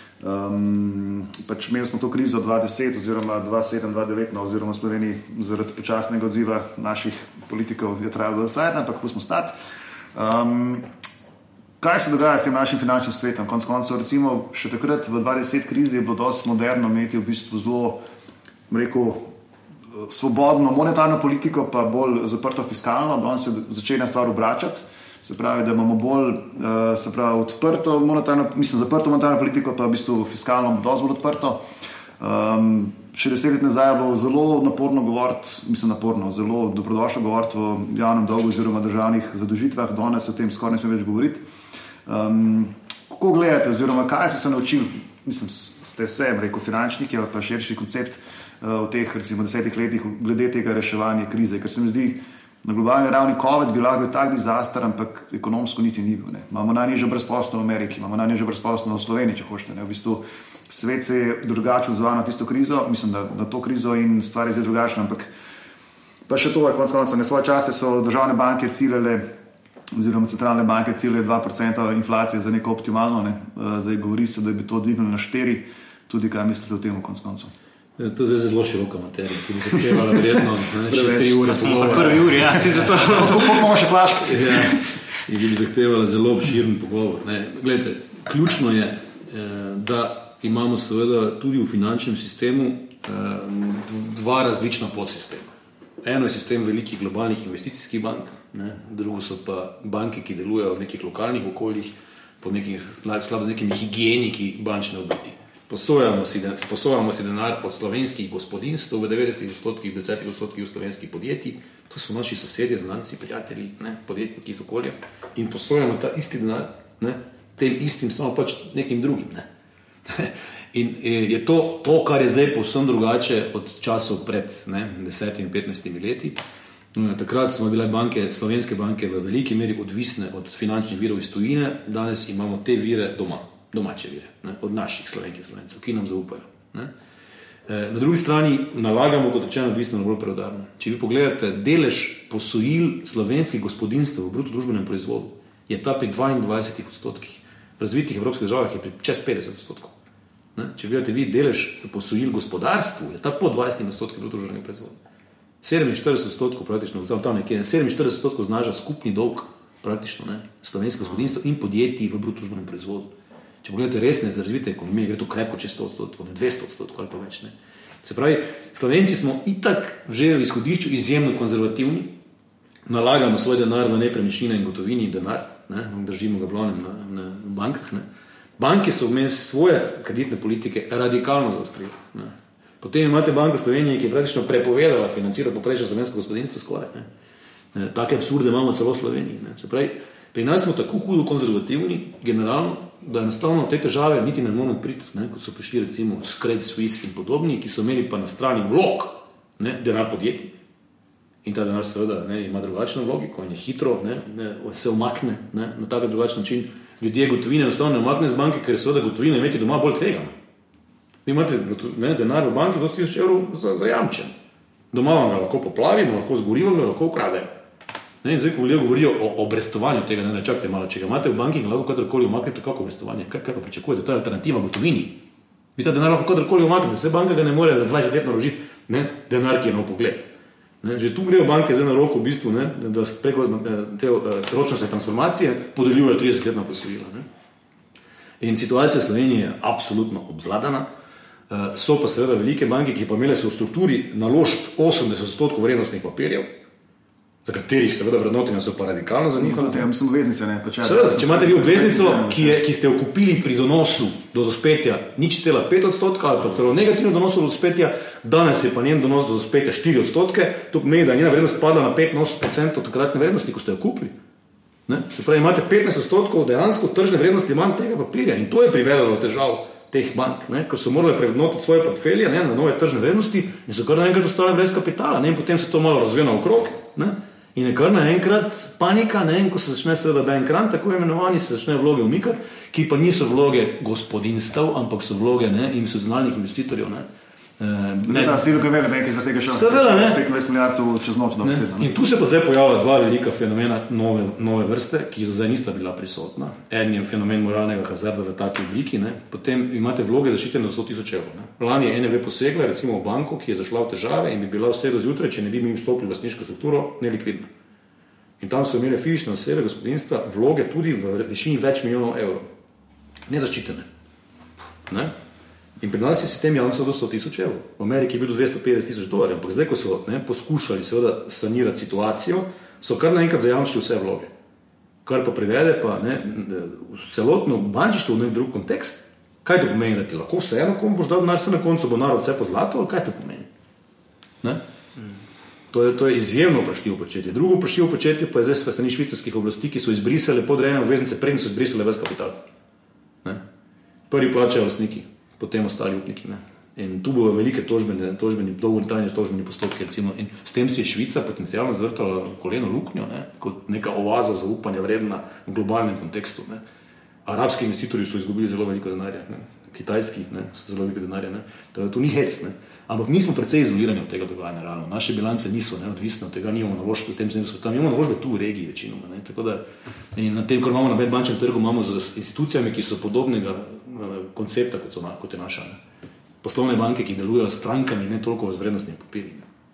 Pač imeli smo to krizo 2010 oziroma 2007-2009 oziroma v Sloveniji zaradi počasnega odziva naših politikov je trajalo dolgo časa, ampak kako smo stati. Kaj se dogaja s tem našim finančnim svetom? Konec koncev, recimo, še takrat v 2010 krizi je bilo dosti moderno imeti v bistvu zelo, rekel, svobodno monetarno politiko, pa bolj zaprto fiskalno, da on se začne stvar obračati. Se pravi, da imamo bolj odprto monetarno, zaprto monetarno politiko, pa v bistvu fiskalno dosti bolj odprto. Še 10 let nazaj je bilo zelo naporno govoriti, zelo dobrodošlo govoriti o javnem dolgu oziroma državnih zadolžitvah, danes o tem skoraj ne sme več govoriti. Kako gledate, oziroma kaj ste se naučili, ste se, rekel, finančniki ali pa širši koncept v teh, recimo, 10 letih glede tega reševanja krize, ker se mi zdi, na globalni ravni COVID bi lahko bil tak dizaster, ampak ekonomsko niti ni bil. Ne. Imamo najnižjo brezposelnost v Ameriki, imamo najnižjo brezposelnost v Sloveniji, če hočete. Ne. V bistvu svet se je drugače odzval na tisto krizo, na to krizo in stvar je zdaj drugačna, ampak pa še to, konec koncev, na svoje čase so državne banke ciljale, oziroma centralne banke ciljale 2% inflacije za neko optimalno, ne. Zdaj govori se, da bi to dvignili na 4%, tudi kaj mislite o tem konec koncev? To je zelo široka materija, ki bi zahtevala verjetno še 3 ure pogovora. Prvi uri, ja, si zato. Kako imamo še flaške? Ja, in bi zahtevala zelo obširen pogovor. Gledajte, ključno je, da imamo seveda tudi v finančnem sistemu 2 različna podsistema. Eno je sistem velikih globalnih investicijskih bank, drugo so pa banke, ki delujejo v nekih lokalnih okoljih, pod nekimi higieniki bančne obrti. Posojamo si denar od slovenskih gospodinstv v 90%, 10% slovenskih podjetij, to so naši sosedje, znanci, prijatelji, podjetniki iz okolja, in posojamo ta isti denar tem istim, samo pač nekim drugim. In je to, kar je zdaj povsem drugače od časov pred 10-15 leti. Takrat smo bile slovenske banke v veliki meri odvisne od finančnih virov iz tujine, danes imamo te vire doma. domače vire, ne? Od naših Slovencev, ki nam zaupajo. Ne? Na drugi strani nalagamo, kot rečeno, bistveno bolj preudarno. Če vi pogledate delež posojil slovenskih gospodinstv v bruto družbenem proizvodu, je ta pri 22%. V razvitih evropskih državah je pri čez 50%. Ne? Če gledate vi delež posojil gospodarstvu, je ta po 20% bruto družbenem proizvodu. 47% praktično, tam nekje, 47% znaša skupni dolg praktično, ne? Slovenskih gospodinstv in podjetij v bruto družbenem proizvodu. Če pogledate resne za razvite ekonomije, gre to krepko čez 100%, ne 200% ali pa več. Ne. Se pravi, Slovenci smo itak že v izhodišču izjemno konzervativni, nalagamo svoj denar v nepremičnine in gotovini denar, ne, držimo ga glavnem na bankah. Ne. Banke so vmes svoje kreditne politike radikalno zaostrile. Ne. Potem imate Banko Slovenije, ki je praktično prepovedala financirati poprečno slovensko gospodinstvo skoraj. Ne. Take absurde imamo celo v Sloveniji. Ne. Se pravi, pri nas smo tako hudo konzervativni, generalno, da enostavno te težave niti ne moramo priti, ne, kot so prišli recimo Credit Suisse in podobni, ki so imeli pa na strani vlog, ne, denar podjetij. In ta denar seveda ne, ima drugačno logiko in je hitro, ne, se umakne, ne, na tak drugačen način. Ljudje gotovine enostavno ne umakne z banke, ker je seveda gotovine imeti doma bolj tvegano. Vi imate ne, denar v banki do 1000 evrov zajamčen. Doma vam ga lahko poplavimo, lahko zgorijo, ga lahko ukradejo. Ne, in zdaj, ko ljudje govorijo o obrestovanju tega, ne, čakajte malo, če ga imate v banki, lahko kadarkoli umaknete, kako obrestovanje, kaj pa pričakujete, to je alternativa gotovini. Vi ta denar lahko kadarkoli umaknete, vse banka ga ne more 20 let naložiti, ne, denar, ki je na pogled. Ne, že tu grejo banke zdaj na roko v bistvu, ne, da preko te ročnostne transformacije podeljujejo 30-letna posojila. Ne. In situacija Slovenije je absolutno obzladana, so pa seveda velike banke, ki pa imele so v strukturi naložb 80% vrednostnih papirjev, za katerih seveda vrednotenja so pa radikalno zanimali. Mislim, obveznice, ne? Seveda, če imate vi obveznico, ki ste jo kupili pri donosu do dospetja 0,5% ali pa celo negativno donosu do dospetja, danes je pa njen donos do dospetja 4%, to pomeni, da je njena vrednost padla na 85% od takratne vrednosti, ko ste jo kupili. Ne? Se pravi, imate 15% dejansko tržne vrednosti manj tega papirja in to je privedlo do težav teh bank, ne? Ker so morali prevrednotiti svoje portfelje, ne? Na nove tržne vrednosti in so kar naenkrat ostale brez kapitala, ne? In potem se to malo razvije naokrog, ne? In je kar naenkrat panika, ne? In ko se začne seveda bank run, tako imenovani, se začne vloge umikati, ki pa niso vloge gospodinstv, ampak so vloge, ne? Institucionalnih investitorjev. Ne? Da, vsi tukaj vele banke za tega šans. Seveda, ne? 15 milijardov čez noč do besedno. In tu se pa zdaj pojavlja dva velika fenomena nove vrste, ki do zdaj nista bila prisotna. En je fenomen moralnega hazarda v taki obliki, ne? Potem imate vloge zaščitene za 100.000 evrov. Ne? Lani je NLB posegla recimo v banko, ki je zašla v težave in bi bila vse do zjutraj, če ne bi jim vstopili v lastniško strukturo, nelikvidna. In tam so imeli fizične osebe, gospodinstva, vloge tudi v višini več milijonov evrov. Nezaščitene. Ne? In pri nas je sistem jamstva do 100.000 evrov. V Ameriki je bil do $250,000, ampak zdaj, ko so poskušali seveda sanirati situacijo, so kar naenkrat zajamčili vse vloge. Kar pa privede pa celotno bančištvo v nek drug kontekst. Kaj to pomeni, da ti lahko vseeno komu boš dal denar, se na koncu bo narod vse po zlato, ali kaj to pomeni? Ne? To je izjemno vprašljivo početje. Drugo vprašljivo početje pa je zdaj s strani švicarskih oblasti, ki so izbrisale podrejene obveznice, preden so izbrisale ves kapital. Ne? Prvi plačajo lastniki, potem ostali upniki. Ne? In tu bodo velike dolgotrajne tožbeni postopki. Recimo. In s tem si je Švica potencialno zvrtala koleno luknjo, ne? Kot neka oaza zaupanja vredna v globalnem kontekstu. Ne? Arabski investitorji so izgubili zelo veliko denarja, ne? Kitajski so zelo veliko denarja. To ni hec, ne? Ampak mi smo precej izolirani od tega dogajanja. Realno. Naše bilance niso odvisne od tega, nimamo naložbe v tem zemlju sveta, imamo naložbe tu v regiji večinoma. Ne? Tako da, in na tem, ko imamo na medbančnem trgu, imamo z institucijami, ki so podobnega koncepta, kot je naša. Ne? Poslovne banke, ki delujejo s strankami, ne toliko z vrednostnimi papirji.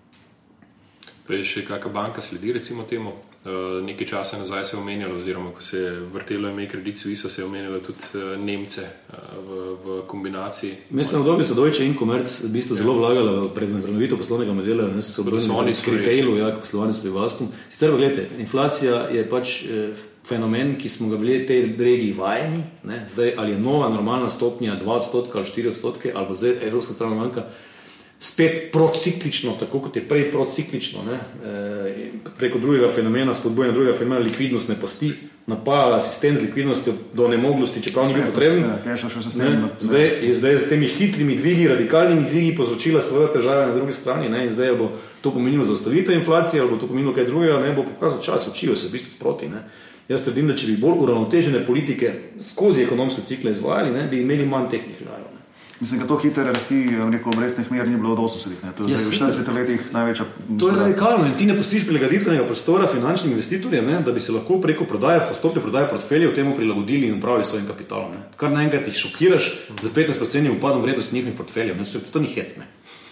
Prej še kakšna banka sledi recimo temu? Nekaj časa nazaj se je omenjalo, oziroma ko se je vrtelo ime Credit Suisse, se je omenjalo tudi Nemce v kombinaciji. Mislim, da so Deutsche in Commerz v bistvu zelo vlagala v prenovitev poslovnega modela, ne so obrnili k retailu, k poslovanju s prebivalstvom. Sicer pa gledajte, inflacija je pač fenomen, ki smo ga bili v tej regiji vajeni, ne? Zdaj ali je nova normalna stopnja 2% ali 4%, ali bo zdaj Evropska centralna banka spet prociklično, tako kot je prej prociklično, ne? Preko drugega fenomena, spodbojanja drugega fenomena likvidnostne pasti, napajala sistem z likvidnostjo do nemoglosti, čeprav ni bil potreben. Zdaj z temi hitrimi dvigi, radikalnimi dvigi povzročila seveda težave na drugi strani, ne? In zdaj bo to pomenilo zaustavitev inflacije, ali bo to pomenilo kaj drugega, ne bo pokazal čas, učijo se v bistvu sproti. Ne? Jaz trdim, da če bi bolj uravnotežene politike skozi ekonomske cikle izvajali, ne, bi imeli manj tehnih rajev. Mislim, da to hitre rasti, rekel, obrestnih mer ni bilo od 80-ih. To je v 40 letih največja. To je radikalno in ti ne postiš prilagoditvenega prostora finančnim investitorjem, ne, da bi se lahko preko postopne prodaje portfeljev temu prilagodili in upravili svojim kapitalom. Ne. Kar naenkrat jih šokiraš za 15% upadom vrednosti njihovih portfeljev. To ni hec, ne.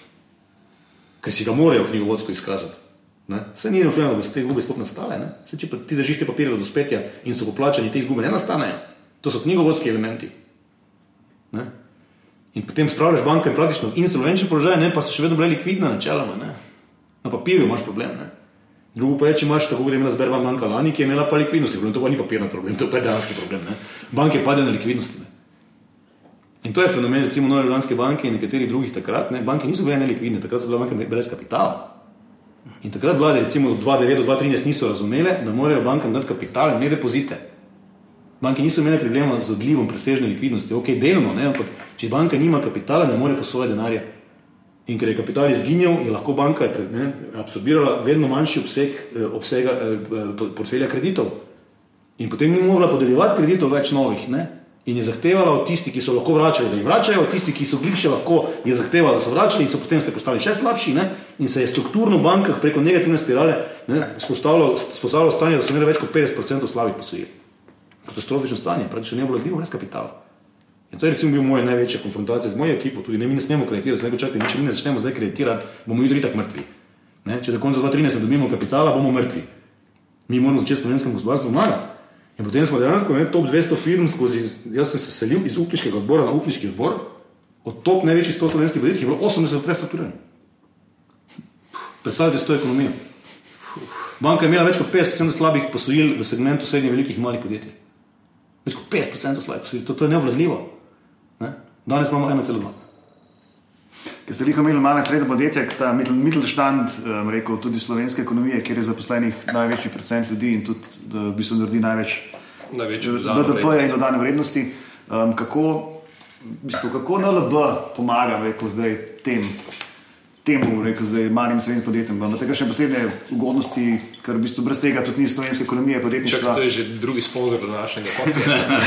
Ker si ga morajo knjigovodsko izkazati. Ne. Vse ni neužljeno, da bi se te izgube sploh nastale. Ne. Vse, če ti držiš te papirje do dospetja in so poplačani, te izgube ne nastanejo. To so knjigovodski elementi. Ne. In potem spravljaš banke praktično v insolvenčni položaj, ne, pa se še vedno bile likvidna načeloma. Ne. Na papirju imaš problem. Ne. Drugo pa je, če imaš, tako grem na Sberbank banka lani, ki je imela pa likvidnosti problem, to pa ni papirni problem, to pa je dejanski problem. Ne. Banke padejo na likvidnosti. Ne. In to je fenomen, recimo Nove Ljubljanske banke in nekaterih drugih takrat. Ne. Banke niso bile nelikvidne, takrat so bile banke brez kapitala. In takrat vlade, recimo od 2009 do 2013 niso razumele, da morajo bankam dati kapital, ne depozite. Banke niso imele problema z odlivom presežne likvidnosti, ok, delno, ne, ampak če banka nima kapitala, ne more posojati denarja. In ker je kapital izginjal, je lahko banka absorbirala vedno manjši obsega portfelja kreditov. In potem ni mogla podeljevati kreditov več novih, ne, in je zahtevala od tistih, ki so lahko vračali, da jih vračajo, od tistih, ki so bližje lahko, je zahtevala, da so vračali in so potem ste postali še slabši, ne, in se je strukturno v bankah preko negativne spirale, ne, spostavilo stanje, da so imeli več kot 50% slabih posojil. Katastrofično stanje, praktično ne bilo odlivo brez kapitala. In to je recimo bil moja največja konfrontacija z mojo ekipo, tudi ne, mi ne smemo kreditirati, se nekaj čakaj, če mi ne začnemo zdaj kreditirati, bomo jutri tak mrtvi. Ne? Če do konca 2013 dobimo kapitala, bomo mrtvi. Mi moramo začeti slovenskem gospodarstvu pomagati. In potem smo dejansko top 200 firm skozi, jaz sem se selil iz upniškega odbora na upniški odbor, od top največjih 100 slovenskih podjetij je bilo 80 prestrukturiranih. Predstavljate s to ekonomijo. Banka je imela več kot 50% slabih posojil v segmentu srednje velikih in malih podjetij. Več kot 50% slabih posojil. To je neobvladljivo. Ne? Danes imamo 1,2. Ker ste lihom imeli male srednje podjetja, ta Mittelstand, rekel, tudi slovenske ekonomije, kjer je zaposlenih največji procent ljudi in tudi v bistvu naredi največ BDP-ja in dodane vrednosti. Kako NLB pomaga, rekel, zdaj temu, rekel, zdaj malim srednjim podjetjem. Imate še posebne ugodnosti, ker v bistvu brez tega tudi ni slovenske ekonomije, podjetništva. Čak, to je že drugi sponzor do našega podcasta.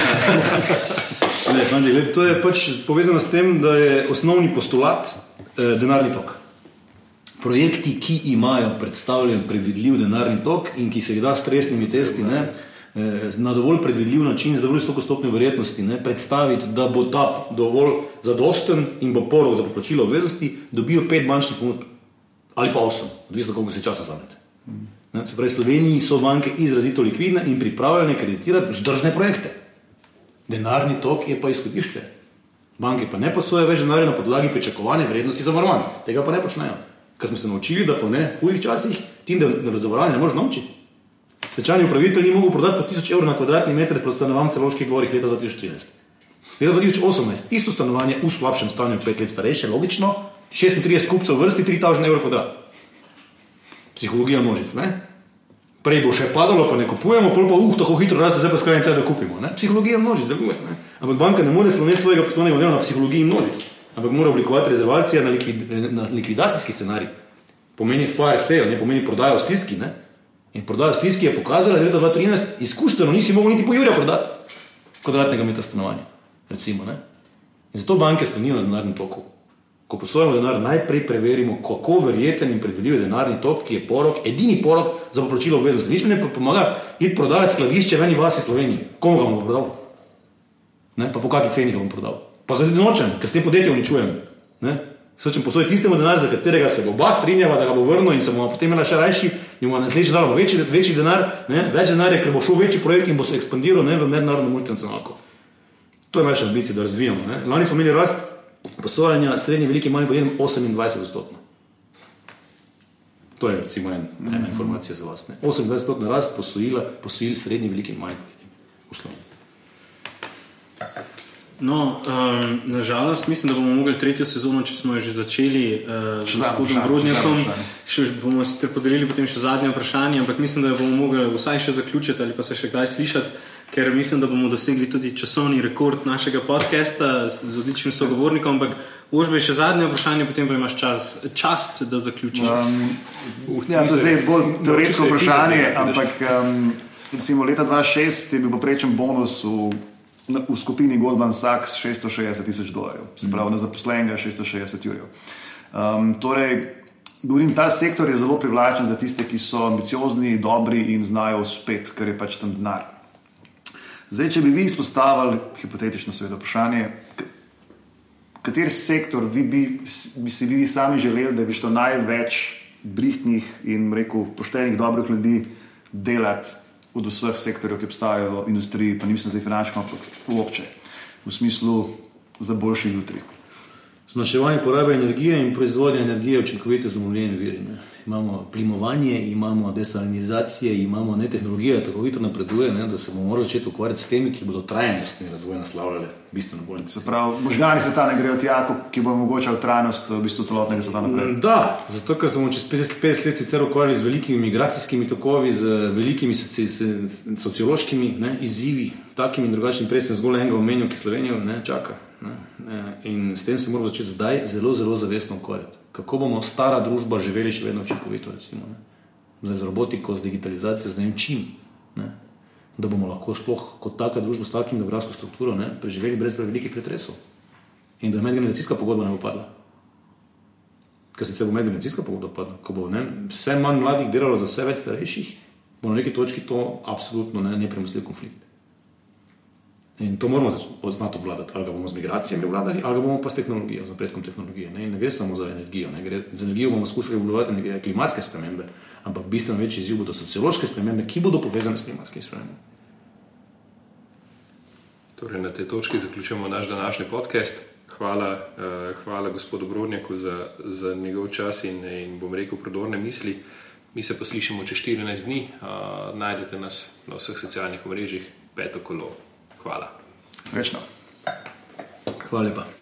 To je pač povezano s tem, da je osnovni postulat denarni tok. Projekti, ki imajo predstavljen predvidljiv denarni tok in ki se jih da s stresnimi testi, ne, na dovolj predvidljiv način, z dovolj visoko stopnjo verjetnosti, ne, predstaviti, da bo ta dovolj zadosten in bo porok za poplačilo obveznosti, dobijo 5 bančnih ponudb ali pa 8, odvisno koliko se časa zamete. Se pravi, v Sloveniji so banke izrazito likvidne in pripravljene kreditirati vzdržne projekte. Denarni tok je pa izhodišče. Banke pa ne posojajo več denarja na podlagi pričakovane vrednosti zavarovanj. Tega pa ne počnejo. Ker smo se naučili, da po hudih časih ti zavarovanje ne možeš naučiti. Stečajni upravitelj ni mogel prodati po 1000 evrov na kvadratni meter pred stanovanjem v Celovških dvorih leta 2013. Leta 2018, isto stanovanje v slabšem stanju, 5 let starejše, logično, 36 kupcev v vrsti, 3000 evrov kvadrat. Psihologija množic, ne? Prej bo še padalo, pa ne kupujemo, pol pa tako hitro raste, zdaj pa skrajni caj, da kupimo. Ne? Psihologija množic, deluje. Ne? Ampak banka ne more sloniti svojega poslovnega modela na psihologiji množic, ampak mora oblikovati rezervacije na likvidacijski scenarij. Pomeni fire sale, ne pomeni prodajo v stiski, ne? In prodajo v stiski je pokazala, da je leta 2013 izkustveno nisi mogel niti po Jurja prodati kvadratnega metra stanovanja, recimo, ne? In zato banke slonijo na denarnem toku. Ko posojamo denar, najprej preverimo, kako verjeten in predvidljiv je denarni tok, ki je porok, edini porok za poplačilo obveznosti. Nič mi ne pomaga iti prodajati skladišče v eni vasi Sloveniji. Komu ga bom prodal? Ne? Pa po kakšni ceni ga bom prodal? Pa ga tudi nočem, ker s tem podjetjem uničujem. Ne? Srečem posojiti tistemu denar, za katerega se bo oba strinjava, da ga bo vrnil in se bomo potem imela še rajši in bomo naslednjič dalo večji denar, ne? Več denarja, ker bo šel večji projekt in bo se ekspandiral, ne, v mednarodno multinacionalko. To je naša ambicija, da razvijamo. Ne? Lani smo imeli rast posojanja srednje velikim malim podjetjem 28%. To je recimo ena informacija za vas. 28% rast posojil srednje velikim malim podjetjem v Sloveniji. No, nažalost, mislim, da bomo mogli tretjo sezono, če smo jo že začeli z gospodom Brodnjakom, bomo sicer podelili potem še zadnje vprašanje, ampak mislim, da bomo mogli vsaj še zaključiti ali pa se še kdaj slišati, ker mislim, da bomo dosegli tudi časovni rekord našega podcasta z odličnim sogovornikom, ampak Ožbej, še zadnje vprašanje, potem pa imaš čast, da zaključiš. To je zdaj bolj teoretsko vprašanje, ampak recimo leta 2006 je bil poprečen bonus v skupini Goldman Sachs $660,000, se pravi na zaposlenega 660 jurjev. Torej, govorim, ta sektor je zelo privlačen za tiste, ki so ambiciozni, dobri in znajo uspeti, ker je pač tam denar. Zdaj, če bi vi izpostavili, hipotetično seveda vprašanje, kateri sektor bi si vi sami želeli, da bi šlo največ brihtnih in rekel poštenih, dobrih ljudi delati od vseh sektorjev, ki obstajajo v industriji, pa nisem zdaj finančno, ampak uopće, v smislu za boljši jutri. Zmanjševanje porabe energije in proizvodnja energije učinkovito z obnovljivimi viri. Imamo plimovanje, imamo desalinizacije, imamo tehnologija, tako hitro napreduje, da se bomo morali začeti ukvarjati s temi, ki bodo trajnostni razvoj naslavljali bistveno bolj. Se pravi, možgani sveta ne grejo tja, ki bo omogočal trajnost v bistvu celotnega sveta naprej. Da, zato ker smo čez 50 let sicer ukvarjali z velikimi migracijskimi tokovi, z velikimi sociološkimi izzivi, takimi in drugačnimi. Prej sem zgolj enega omenil, ki Slovenijo čaka. In s tem se moramo začeti zdaj zelo, zelo zavestno ukvarjati. Kako bomo stara družba živeli še vedno učinkovito, recimo, zdaj z robotiko, z digitalizacijo, z čim, da bomo lahko sploh kot taka družba s takim demografsko strukturo preživeli brez velikih pretresov in da medgeneracijska pogodba ne bo padla. Ker sicer bo medgeneracijska pogodba padla, ko bo vse manj mladih delalo za vse več starejših, bo na neki točki to absolutno nepremostljiv konflikt. In to moramo znati obvladati. Ali ga bomo z migracijami obvladali, ali ga bomo pa s tehnologijo, z napredkom tehnologije. Ne gre samo za energijo. Z energijo bomo skušali obvladati klimatske spremembe, ampak bistveno večji izziv bodo sociološke spremembe, ki bodo povezane s klimatskimi spremembami. Torej, na tej točki zaključujemo naš današnji podcast. Hvala gospodu Brodnjaku za njegov čas in bom rekel prodorne misli. Mi se poslišimo čez 14 dni. Najdete nas na vseh socialnih omrežjih. Peto kolo. Hvala. Srečno. Hvala lepa.